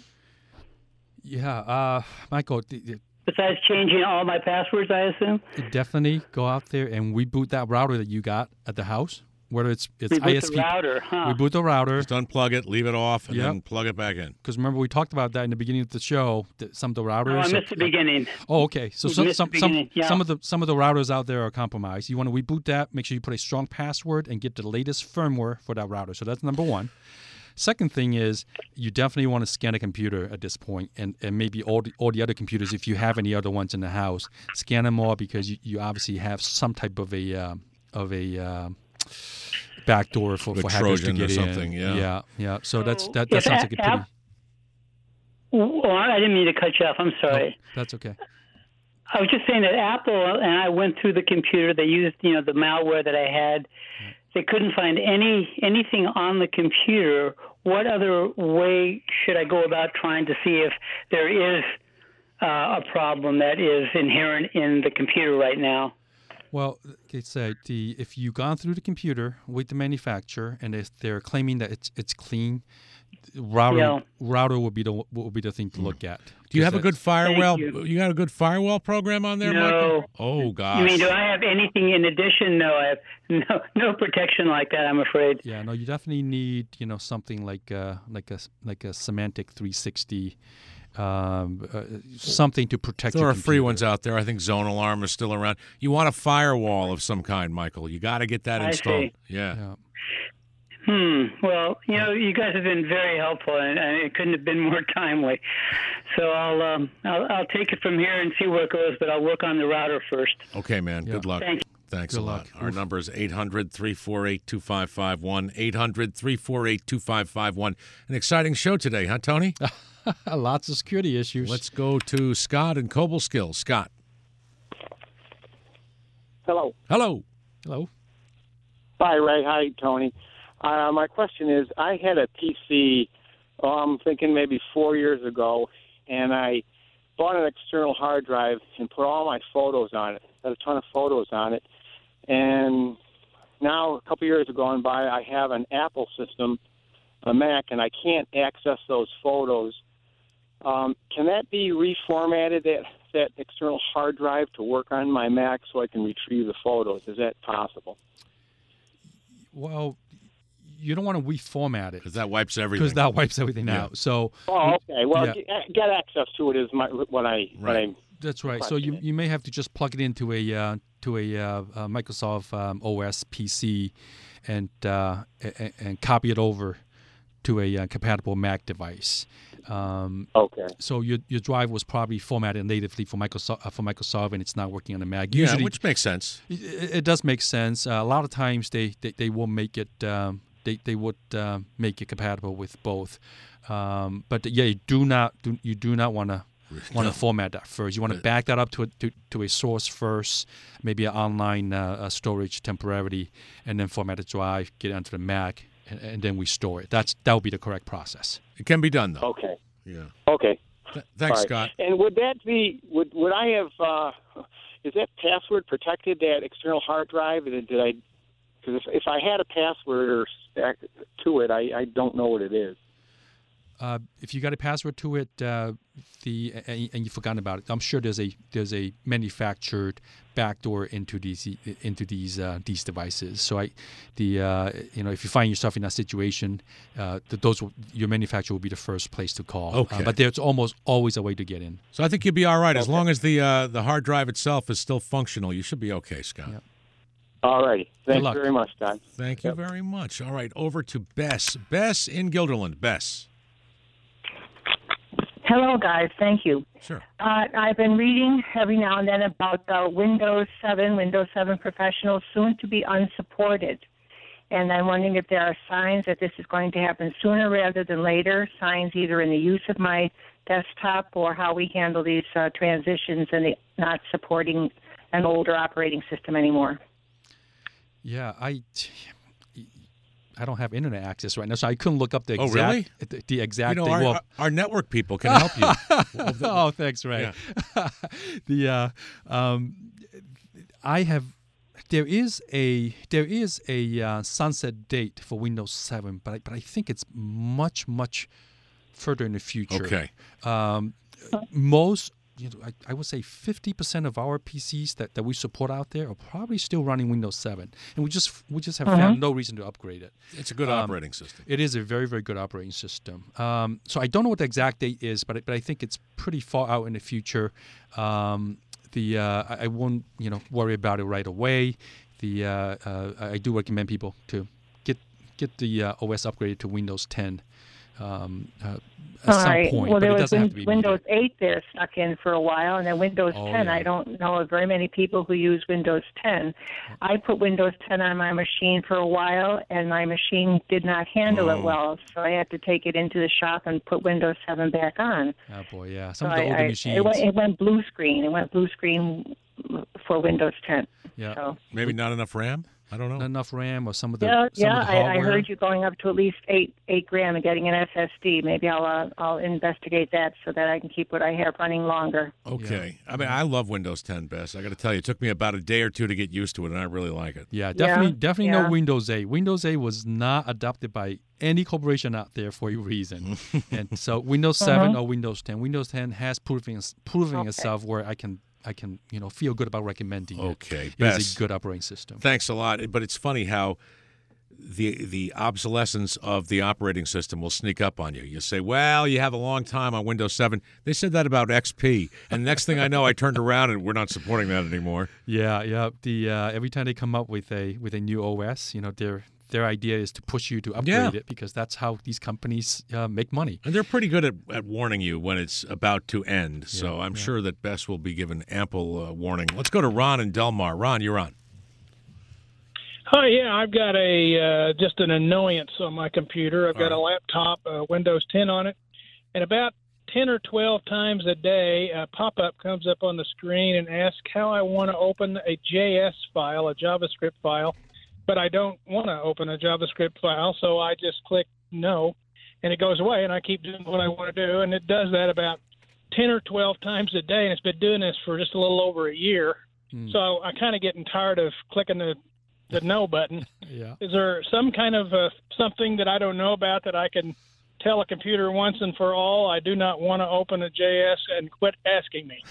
[SPEAKER 2] Yeah, uh, Michael, d- d-
[SPEAKER 13] Besides changing all my passwords, I assume?
[SPEAKER 2] definitely go out there and reboot that router that you got at the house, whether it's it's
[SPEAKER 13] Reboot
[SPEAKER 2] I S P.
[SPEAKER 13] the router, huh?
[SPEAKER 2] Reboot the router.
[SPEAKER 1] Just unplug it, leave it off, and
[SPEAKER 2] Yep.
[SPEAKER 1] then plug it back in.
[SPEAKER 2] Because remember we talked about that in the beginning of the show. That some of the routers.
[SPEAKER 13] Oh, I
[SPEAKER 2] are-
[SPEAKER 13] missed the beginning.
[SPEAKER 2] Oh, okay. So
[SPEAKER 13] You
[SPEAKER 2] some
[SPEAKER 13] missed
[SPEAKER 2] some
[SPEAKER 13] the
[SPEAKER 2] some,
[SPEAKER 13] beginning, yeah.
[SPEAKER 2] some of the some of the routers out there are compromised. You want to reboot that. Make sure you put a strong password and get the latest firmware for that router. So that's number one. Second thing is you definitely want to scan a computer at this point, and, and maybe all the all the other computers if you have any other ones in the house. Scan them all because you, you obviously have some type of a uh, of a uh, backdoor for,
[SPEAKER 1] A
[SPEAKER 2] for hackers to
[SPEAKER 1] Trojan or
[SPEAKER 2] get
[SPEAKER 1] something,
[SPEAKER 2] in.
[SPEAKER 1] yeah.
[SPEAKER 2] yeah, yeah. So that's that,
[SPEAKER 13] If
[SPEAKER 2] that sounds like a pretty.
[SPEAKER 13] App- Oh, I didn't mean to cut you off. I'm sorry.
[SPEAKER 2] That's okay.
[SPEAKER 13] I was just saying that Apple and I went through the computer. They used, you know, the malware that I had. They couldn't find any anything on the computer. What other way should I go about trying to see if there is uh, a problem that is inherent in the computer right now?
[SPEAKER 2] Well, like I said, the if you've gone through the computer with the manufacturer and if they're claiming that it's it's clean, router
[SPEAKER 13] Yeah.
[SPEAKER 2] router would be the would be the thing to look at.
[SPEAKER 1] Do you have a good firewall?
[SPEAKER 13] you.
[SPEAKER 1] You got a good firewall program on there,
[SPEAKER 13] No.
[SPEAKER 1] Michael? Oh gosh.
[SPEAKER 13] You mean, do I have anything in addition? No, I have no no protection like that, I'm afraid.
[SPEAKER 2] Yeah, no, you definitely need you know something like uh, like a like a Symantec three sixty, um, uh, something to protect.
[SPEAKER 1] There
[SPEAKER 2] your
[SPEAKER 1] are free
[SPEAKER 2] computer.
[SPEAKER 1] ones out there. I think Zone Alarm is still around. You want a firewall of some kind, Michael. You got to get that
[SPEAKER 13] I
[SPEAKER 1] installed.
[SPEAKER 13] see.
[SPEAKER 1] Yeah.
[SPEAKER 2] Yeah.
[SPEAKER 13] Hmm. Well, you know, you guys have been very helpful, and, and it couldn't have been more timely. So I'll, um, I'll I'll take it from here and see where it goes, but I'll work on the router first.
[SPEAKER 1] Okay, man. Good luck.
[SPEAKER 13] Thank you.
[SPEAKER 1] Thanks
[SPEAKER 2] Good
[SPEAKER 1] a lot.
[SPEAKER 2] luck.
[SPEAKER 1] Our
[SPEAKER 2] Oof.
[SPEAKER 1] number is eight hundred, three four eight, two five five one. eight hundred, three four eight, two five five one. An exciting show today, huh, Tony?
[SPEAKER 2] Lots of security issues.
[SPEAKER 1] Let's go to Scott in Cobleskill. Scott.
[SPEAKER 14] Hello.
[SPEAKER 1] Hello.
[SPEAKER 2] Hello.
[SPEAKER 14] Hi, Ray. Hi, Tony. Uh, my question is, I had a P C, oh, I'm thinking maybe four years ago, and I bought an external hard drive and put all my photos on it, had a ton of photos on it. And now, a couple years have gone by, I have an Apple system, a Mac, and I can't access those photos. Um, can that be reformatted, that, that external hard drive, to work on my Mac so I can retrieve the photos? Is that possible?
[SPEAKER 2] Well, you don't want to reformat it
[SPEAKER 1] because that wipes everything.
[SPEAKER 2] Because that wipes everything
[SPEAKER 1] Yeah.
[SPEAKER 2] out. So.
[SPEAKER 14] Oh, okay. Well,
[SPEAKER 2] yeah.
[SPEAKER 14] get, get access to it is my what I what I.
[SPEAKER 2] That's right. So you, you may have to just plug it into a uh, to a uh, uh, Microsoft um, O S P C, and uh, and, and copy it over to a uh, compatible Mac device. Um,
[SPEAKER 14] okay.
[SPEAKER 2] So your your drive was probably formatted natively for Microsoft uh, for Microsoft, and it's not working on the Mac.
[SPEAKER 1] Yeah,
[SPEAKER 2] Usually,
[SPEAKER 1] which makes sense.
[SPEAKER 2] It, it does make sense. Uh, a lot of times they they, they will make it. Um, They, they would uh, make it compatible with both, um, but yeah, you do not do, you do not want to want to format that first. You want to back that up to a, to, to a source first, maybe an online uh, uh, storage temporarily, and then format the drive, get it onto the Mac, and, and then we store it. That's that would be the correct process.
[SPEAKER 1] It can be done though.
[SPEAKER 14] Okay.
[SPEAKER 1] Yeah.
[SPEAKER 14] Okay.
[SPEAKER 1] Th- thanks,
[SPEAKER 14] All right.
[SPEAKER 1] Scott.
[SPEAKER 14] And would that be would would I have uh, is that password protected, that external hard drive? Did, did I? Because if, if I had a password or stack to it, I, I don't know what it is.
[SPEAKER 2] Uh, if you got a password to it, uh, the and, and you've forgotten about it, I'm sure there's a there's a manufactured backdoor into these into these uh, these devices. So I, the uh, you know if you find yourself in that situation, uh, the, those will, your manufacturer will be the first place to call.
[SPEAKER 1] Okay.
[SPEAKER 2] Uh, but there's almost always a way to get in.
[SPEAKER 1] So I think you'll be all right as long as the uh, the hard drive itself is still functional. You should be okay, Scott.
[SPEAKER 2] Yep.
[SPEAKER 14] All righty. Thank you
[SPEAKER 1] luck.
[SPEAKER 14] very much, Don.
[SPEAKER 1] Thank you
[SPEAKER 14] Yep.
[SPEAKER 1] very much. All right, over to Bess. Bess in Guilderland. Bess.
[SPEAKER 15] Hello, guys. Thank you.
[SPEAKER 1] Sure.
[SPEAKER 15] Uh, I've been reading every now and then about uh, Windows seven, Windows seven Professional, soon to be unsupported. And I'm wondering if there are signs that this is going to happen sooner rather than later, signs either in the use of my desktop or how we handle these uh, transitions and the not supporting an older operating system anymore.
[SPEAKER 2] Yeah, I. I don't have internet access right now, so I couldn't look up the
[SPEAKER 1] Oh,
[SPEAKER 2] exact
[SPEAKER 1] really?
[SPEAKER 2] the, the exact
[SPEAKER 1] You know,
[SPEAKER 2] thing.
[SPEAKER 1] our,
[SPEAKER 2] Well,
[SPEAKER 1] our network people can help you.
[SPEAKER 2] oh, thanks, Ray.
[SPEAKER 1] Yeah.
[SPEAKER 2] the uh, um, I have there is a there is a uh, sunset date for Windows seven, but I, but I think it's much much further in the future.
[SPEAKER 1] Okay.
[SPEAKER 2] Um, most. You know, I, I would say fifty percent of our P Cs that, that we support out there are probably still running Windows seven, and we just we just have
[SPEAKER 1] Uh-huh.
[SPEAKER 2] found no reason to upgrade it.
[SPEAKER 1] It's a good
[SPEAKER 2] Um,
[SPEAKER 1] operating system.
[SPEAKER 2] It is a very very good operating system. Um, so I don't know what the exact date is, but I- but I think it's pretty far out in the future. Um, the uh, I, I won't you know worry about it right away. The uh, uh, I do recommend people to get get the uh, O S upgraded to Windows ten. Um, uh, at
[SPEAKER 15] All
[SPEAKER 2] some
[SPEAKER 15] right.
[SPEAKER 2] point,
[SPEAKER 15] well,
[SPEAKER 2] but
[SPEAKER 15] there
[SPEAKER 2] it
[SPEAKER 15] was
[SPEAKER 2] doesn't have to
[SPEAKER 15] Win-
[SPEAKER 2] be
[SPEAKER 15] Windows eight there stuck in for a while, and then Windows
[SPEAKER 2] Oh,
[SPEAKER 15] ten.
[SPEAKER 2] yeah.
[SPEAKER 15] I don't know of very many people who use Windows ten. I put Windows ten on my machine for a while, and my machine did not handle
[SPEAKER 2] Oh.
[SPEAKER 15] it well, so I had to take it into the shop and put Windows seven back on.
[SPEAKER 2] Oh boy, yeah.
[SPEAKER 15] So
[SPEAKER 2] Some of the
[SPEAKER 15] I-
[SPEAKER 2] older
[SPEAKER 15] I-
[SPEAKER 2] machines.
[SPEAKER 15] It went, it went blue screen. It went blue screen for Windows ten.
[SPEAKER 2] Yeah.
[SPEAKER 15] So
[SPEAKER 1] Maybe not enough RAM? I don't know.
[SPEAKER 2] Not enough RAM or some of the
[SPEAKER 15] Yeah,
[SPEAKER 2] some
[SPEAKER 15] yeah.
[SPEAKER 2] of the
[SPEAKER 15] I, I
[SPEAKER 2] hardware.
[SPEAKER 15] heard you going up to at least eight eight gram and getting an S S D. Maybe I'll uh, I'll investigate that so that I can keep what I have running longer.
[SPEAKER 1] Okay. I mean, I love Windows ten, Bess. I got to tell you, it took me about a day or two to get used to it, and I really like it.
[SPEAKER 2] Yeah, definitely,
[SPEAKER 15] Yeah,
[SPEAKER 2] definitely
[SPEAKER 15] yeah.
[SPEAKER 2] no Windows eight. Windows eight was not adopted by any corporation out there for a reason, and so Windows seven
[SPEAKER 15] Uh-huh.
[SPEAKER 2] or Windows ten. Windows ten has proven proven
[SPEAKER 15] Okay.
[SPEAKER 2] itself where I can I can you know feel good about recommending it.
[SPEAKER 1] Okay,
[SPEAKER 2] It
[SPEAKER 1] Bess.
[SPEAKER 2] is a good operating system.
[SPEAKER 1] Thanks a lot. But it's funny how the the obsolescence of the operating system will sneak up on you. You say, well, you have a long time on Windows seven. They said that about X P. And next thing I know, I turned around and we're not supporting that anymore.
[SPEAKER 2] Yeah, yeah. The uh, every time they come up with a with a new O S, you know, their their idea is to push you to upgrade
[SPEAKER 1] Yeah.
[SPEAKER 2] it because that's how these companies uh, make money.
[SPEAKER 1] And they're pretty good at, at warning you when it's about to end. So
[SPEAKER 2] Yeah,
[SPEAKER 1] I'm
[SPEAKER 2] yeah.
[SPEAKER 1] sure that Bess will be given ample uh, warning. Let's go to Ron in Delmar. Ron, you're on.
[SPEAKER 16] Hi, yeah, I've got a uh, just an annoyance on my computer. I've got a laptop, uh, Windows ten on it, and about ten or twelve times a day, a pop-up comes up on the screen and asks how I want to open a J S file, a JavaScript file, but I don't want to open a JavaScript file, so I just click no, and it goes away, and I keep doing what I want to do, and it does that about ten or twelve times a day, and it's been doing this for just a little over a year. So I'm kind of getting tired of clicking the the no button.
[SPEAKER 2] Yeah.
[SPEAKER 16] Is there some kind of uh, something that I don't know about that I can tell a computer once and for all, I do not want to open a J S, and quit asking me?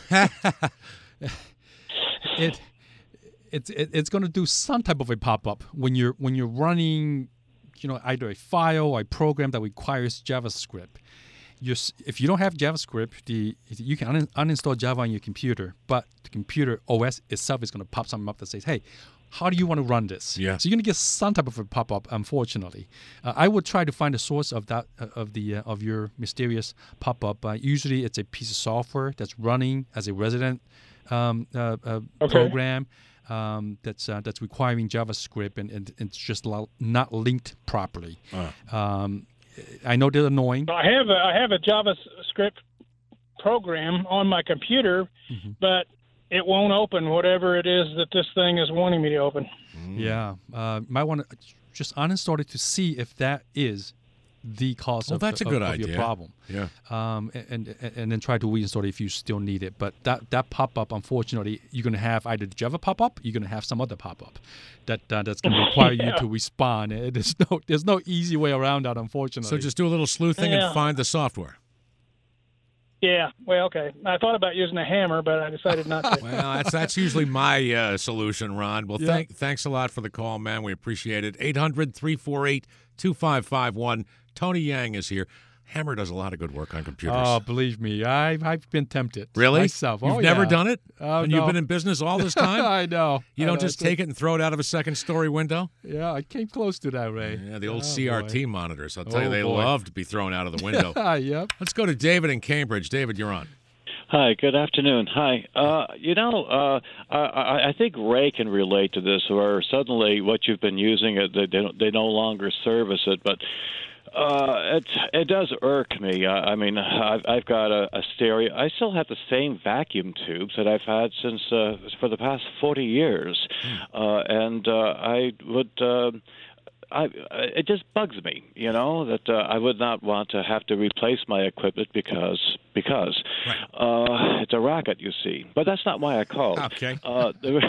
[SPEAKER 2] it it's it, it's going to do some type of a pop-up when you're when you're running, you know, either a file or a program that requires JavaScript. You're, s- if you don't have JavaScript, the you can un- uninstall Java on your computer, but the computer O S itself is going to pop something up that says, "Hey, how do you want to run this?"
[SPEAKER 1] Yeah.
[SPEAKER 2] So you're going to get some type of a pop-up. Unfortunately, uh, I would try to find the source of that uh, of the uh, of your mysterious pop-up. Uh, usually, it's a piece of software that's running as a resident um, uh, uh,
[SPEAKER 16] Okay.
[SPEAKER 2] program um, that's uh, that's requiring JavaScript, and, and it's just lo- not linked properly. Um, I know they're annoying.
[SPEAKER 16] I have a, I have a JavaScript program on my computer, but it won't open whatever it is that this thing is wanting me to open.
[SPEAKER 2] Yeah, uh, might want to just uninstall it to see if that is the cause
[SPEAKER 1] Well,
[SPEAKER 2] of,
[SPEAKER 1] that's a
[SPEAKER 2] of-
[SPEAKER 1] good
[SPEAKER 2] of
[SPEAKER 1] idea.
[SPEAKER 2] your problem.
[SPEAKER 1] Yeah.
[SPEAKER 2] Um, and, and and then try to reinstall it if you still need it. But that that pop up, unfortunately, you're going to have either the Java pop up, you're going to have some other pop up that uh, that's going to require
[SPEAKER 16] Yeah.
[SPEAKER 2] you to respond. And There's no there's no easy way around that, unfortunately.
[SPEAKER 1] So just do a little sleuthing
[SPEAKER 16] Yeah.
[SPEAKER 1] and find the software.
[SPEAKER 16] Yeah, well, okay. I thought about using a hammer, but I decided not to.
[SPEAKER 1] Well, that's that's usually my uh, solution, Ron. Well,
[SPEAKER 16] Yeah.
[SPEAKER 1] thank thanks a lot for the call, man. We appreciate it. eight hundred, three four eight, two five five one. Tony Yang is here. Hammer does a lot of good work on computers.
[SPEAKER 2] Oh, believe me, I've I've been tempted.
[SPEAKER 1] Really?
[SPEAKER 2] Myself.
[SPEAKER 1] You've
[SPEAKER 2] Oh,
[SPEAKER 1] never
[SPEAKER 2] yeah.
[SPEAKER 1] done it?
[SPEAKER 2] Oh,
[SPEAKER 1] and
[SPEAKER 2] no.
[SPEAKER 1] you've been in business all this time?
[SPEAKER 2] I know.
[SPEAKER 1] You
[SPEAKER 2] I
[SPEAKER 1] don't
[SPEAKER 2] know.
[SPEAKER 1] just
[SPEAKER 2] It's
[SPEAKER 1] take it and throw it out of a second story window?
[SPEAKER 2] Yeah, I came close to that, Ray.
[SPEAKER 1] Yeah, the old
[SPEAKER 2] Oh,
[SPEAKER 1] C R T
[SPEAKER 2] boy.
[SPEAKER 1] monitors. I'll tell you,
[SPEAKER 2] Oh,
[SPEAKER 1] they
[SPEAKER 2] boy.
[SPEAKER 1] love to be thrown out of the window.
[SPEAKER 2] Yep.
[SPEAKER 1] Let's go to David in Cambridge. David, you're on.
[SPEAKER 17] Hi, good afternoon. Hi. Uh, you know, uh, I, I think Ray can relate to this, where suddenly what you've been using, it they, don't, they no longer service it. But uh, it it does irk me. I, I mean, I've, I've got a, a stereo. I still have the same vacuum tubes that I've had since uh, for the past forty years, uh, and uh, I would. Uh, I, it just bugs me, you know, that uh, I would not want to have to replace my equipment because because uh, it's a racket, you see. But that's not why I called.
[SPEAKER 1] Okay.
[SPEAKER 17] Uh, the,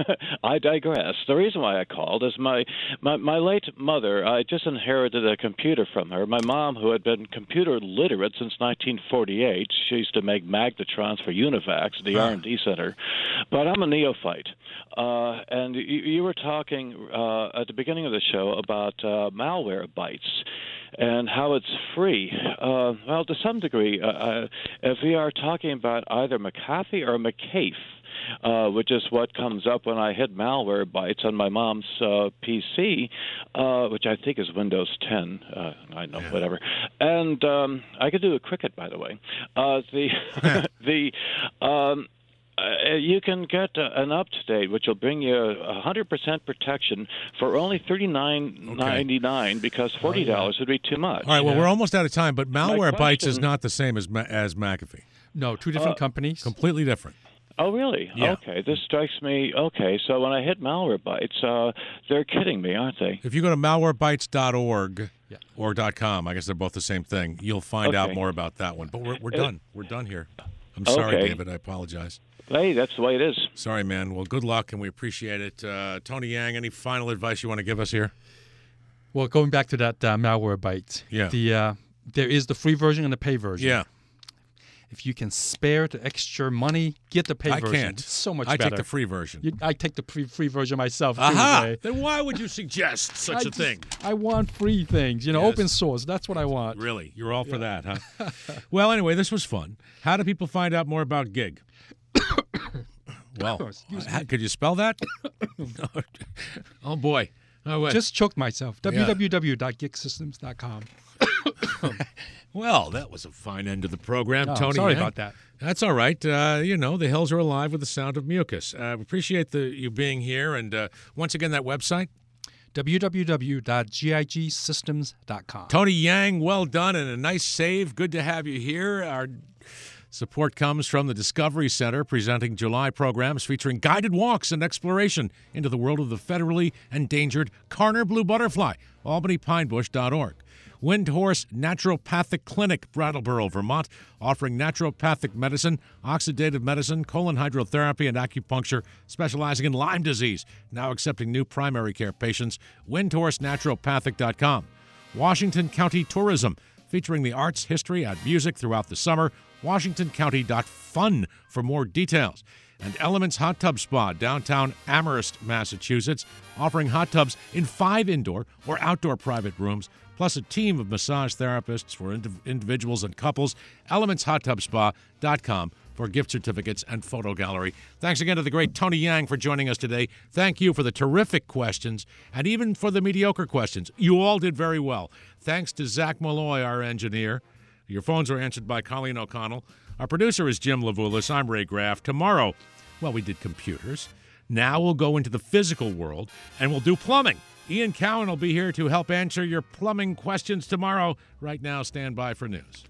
[SPEAKER 17] I digress. The reason why I called is my, my, my late mother, I just inherited a computer from her. My mom, who had been computer literate since nineteen forty-eight, she used to make magnetrons for Univac, the R and D center. But I'm a neophyte. Uh, and you, you were talking uh, at the beginning of the show about uh, malware bytes and how it's free. Uh, well, to some degree, uh, uh, if we are talking about either McAfee or McAfee, uh, which is what comes up when I hit malware bytes on my mom's uh, P C, uh, which I think is Windows ten. Uh, I know, whatever. And um, I could do a Cricket, by the way. Uh, the the um, Uh, you can get uh, an up-to-date, which will bring you one hundred percent protection for only thirty-nine ninety-nine because forty dollars would be too much.
[SPEAKER 1] All right, well, we're almost out of time, but
[SPEAKER 17] My
[SPEAKER 1] Malware Bytes is
[SPEAKER 17] question-
[SPEAKER 1] not the same as Ma- as McAfee.
[SPEAKER 2] No, two different
[SPEAKER 17] Uh,
[SPEAKER 2] companies.
[SPEAKER 1] Completely different.
[SPEAKER 17] Oh, really?
[SPEAKER 1] Yeah.
[SPEAKER 17] Okay, this strikes me. Okay, so when I hit Malwarebytes, uh, they're kidding me, aren't they?
[SPEAKER 1] If you go to malwarebytes dot org yeah. or .com, I guess they're both the same thing, you'll find out
[SPEAKER 17] Okay.
[SPEAKER 1] more about that one. But we're, we're
[SPEAKER 17] Uh,
[SPEAKER 1] done. We're done here. I'm sorry,
[SPEAKER 17] Okay.
[SPEAKER 1] David. I apologize.
[SPEAKER 17] Hey, that's the way it is.
[SPEAKER 1] Sorry, man. Well, good luck, and we appreciate it. Uh, Tony Yang, any final advice you want to give us here?
[SPEAKER 2] Well, going back to that uh, Malwarebytes,
[SPEAKER 1] Yeah.
[SPEAKER 2] the uh, there is the free version and the pay version.
[SPEAKER 1] Yeah.
[SPEAKER 2] If you can spare the extra money, get the pay
[SPEAKER 1] I
[SPEAKER 2] version.
[SPEAKER 1] can't.
[SPEAKER 2] It's so much
[SPEAKER 1] I
[SPEAKER 2] better.
[SPEAKER 1] take the free version.
[SPEAKER 2] You, I take the free, free version myself. too,
[SPEAKER 1] Aha!
[SPEAKER 2] Ray.
[SPEAKER 1] Then why would you suggest such
[SPEAKER 2] I
[SPEAKER 1] a
[SPEAKER 2] just-
[SPEAKER 1] thing?
[SPEAKER 2] I want free things, you know,
[SPEAKER 1] Yes.
[SPEAKER 2] open source. That's what I want.
[SPEAKER 1] Really? You're all for that, huh? Well, anyway, this was fun. How do people find out more about Gig? Well,
[SPEAKER 2] Excuse me.
[SPEAKER 1] uh, could you spell that? Oh, boy. Oh, wait.
[SPEAKER 2] Just choked myself.
[SPEAKER 1] Yeah.
[SPEAKER 2] w w w dot gig systems dot com.
[SPEAKER 1] Well, that was a fine end to the program,
[SPEAKER 2] Oh,
[SPEAKER 1] Tony.
[SPEAKER 2] sorry
[SPEAKER 1] Yang.
[SPEAKER 2] about that.
[SPEAKER 1] That's all right. Uh, you know, the hills are alive with the sound of mucus. Uh, we appreciate the, you being here. And uh, once again, that website?
[SPEAKER 2] w w w dot gig systems dot com.
[SPEAKER 1] Tony Yang, well done and a nice save. Good to have you here. Our support comes from the Discovery Center, presenting July programs featuring guided walks and exploration into the world of the federally endangered Carner blue butterfly. albany pine bush dot org. Windhorse Naturopathic Clinic, Brattleboro, Vermont, offering naturopathic medicine, oxidative medicine, colon hydrotherapy, and acupuncture, specializing in Lyme disease. Now accepting new primary care patients. windhorse naturopathic dot com. Washington County Tourism, featuring the arts, history, and music throughout the summer. washington county dot fun for more details. And Elements Hot Tub Spa, downtown Amherst, Massachusetts, offering hot tubs in five indoor or outdoor private rooms, plus a team of massage therapists for indiv- individuals and couples. elements hot tub spa dot com for gift certificates and photo gallery. Thanks again to the great Tony Yang for joining us today. Thank you for the terrific questions and even for the mediocre questions. You all did very well. Thanks to Zach Malloy, our engineer. Your phones are answered by Colleen O'Connell. Our producer is Jim Lavulis. I'm Ray Graff. Tomorrow, well, we did computers. Now we'll go into the physical world, and we'll do plumbing. Ian Cowan will be here to help answer your plumbing questions tomorrow. Right now, stand by for news.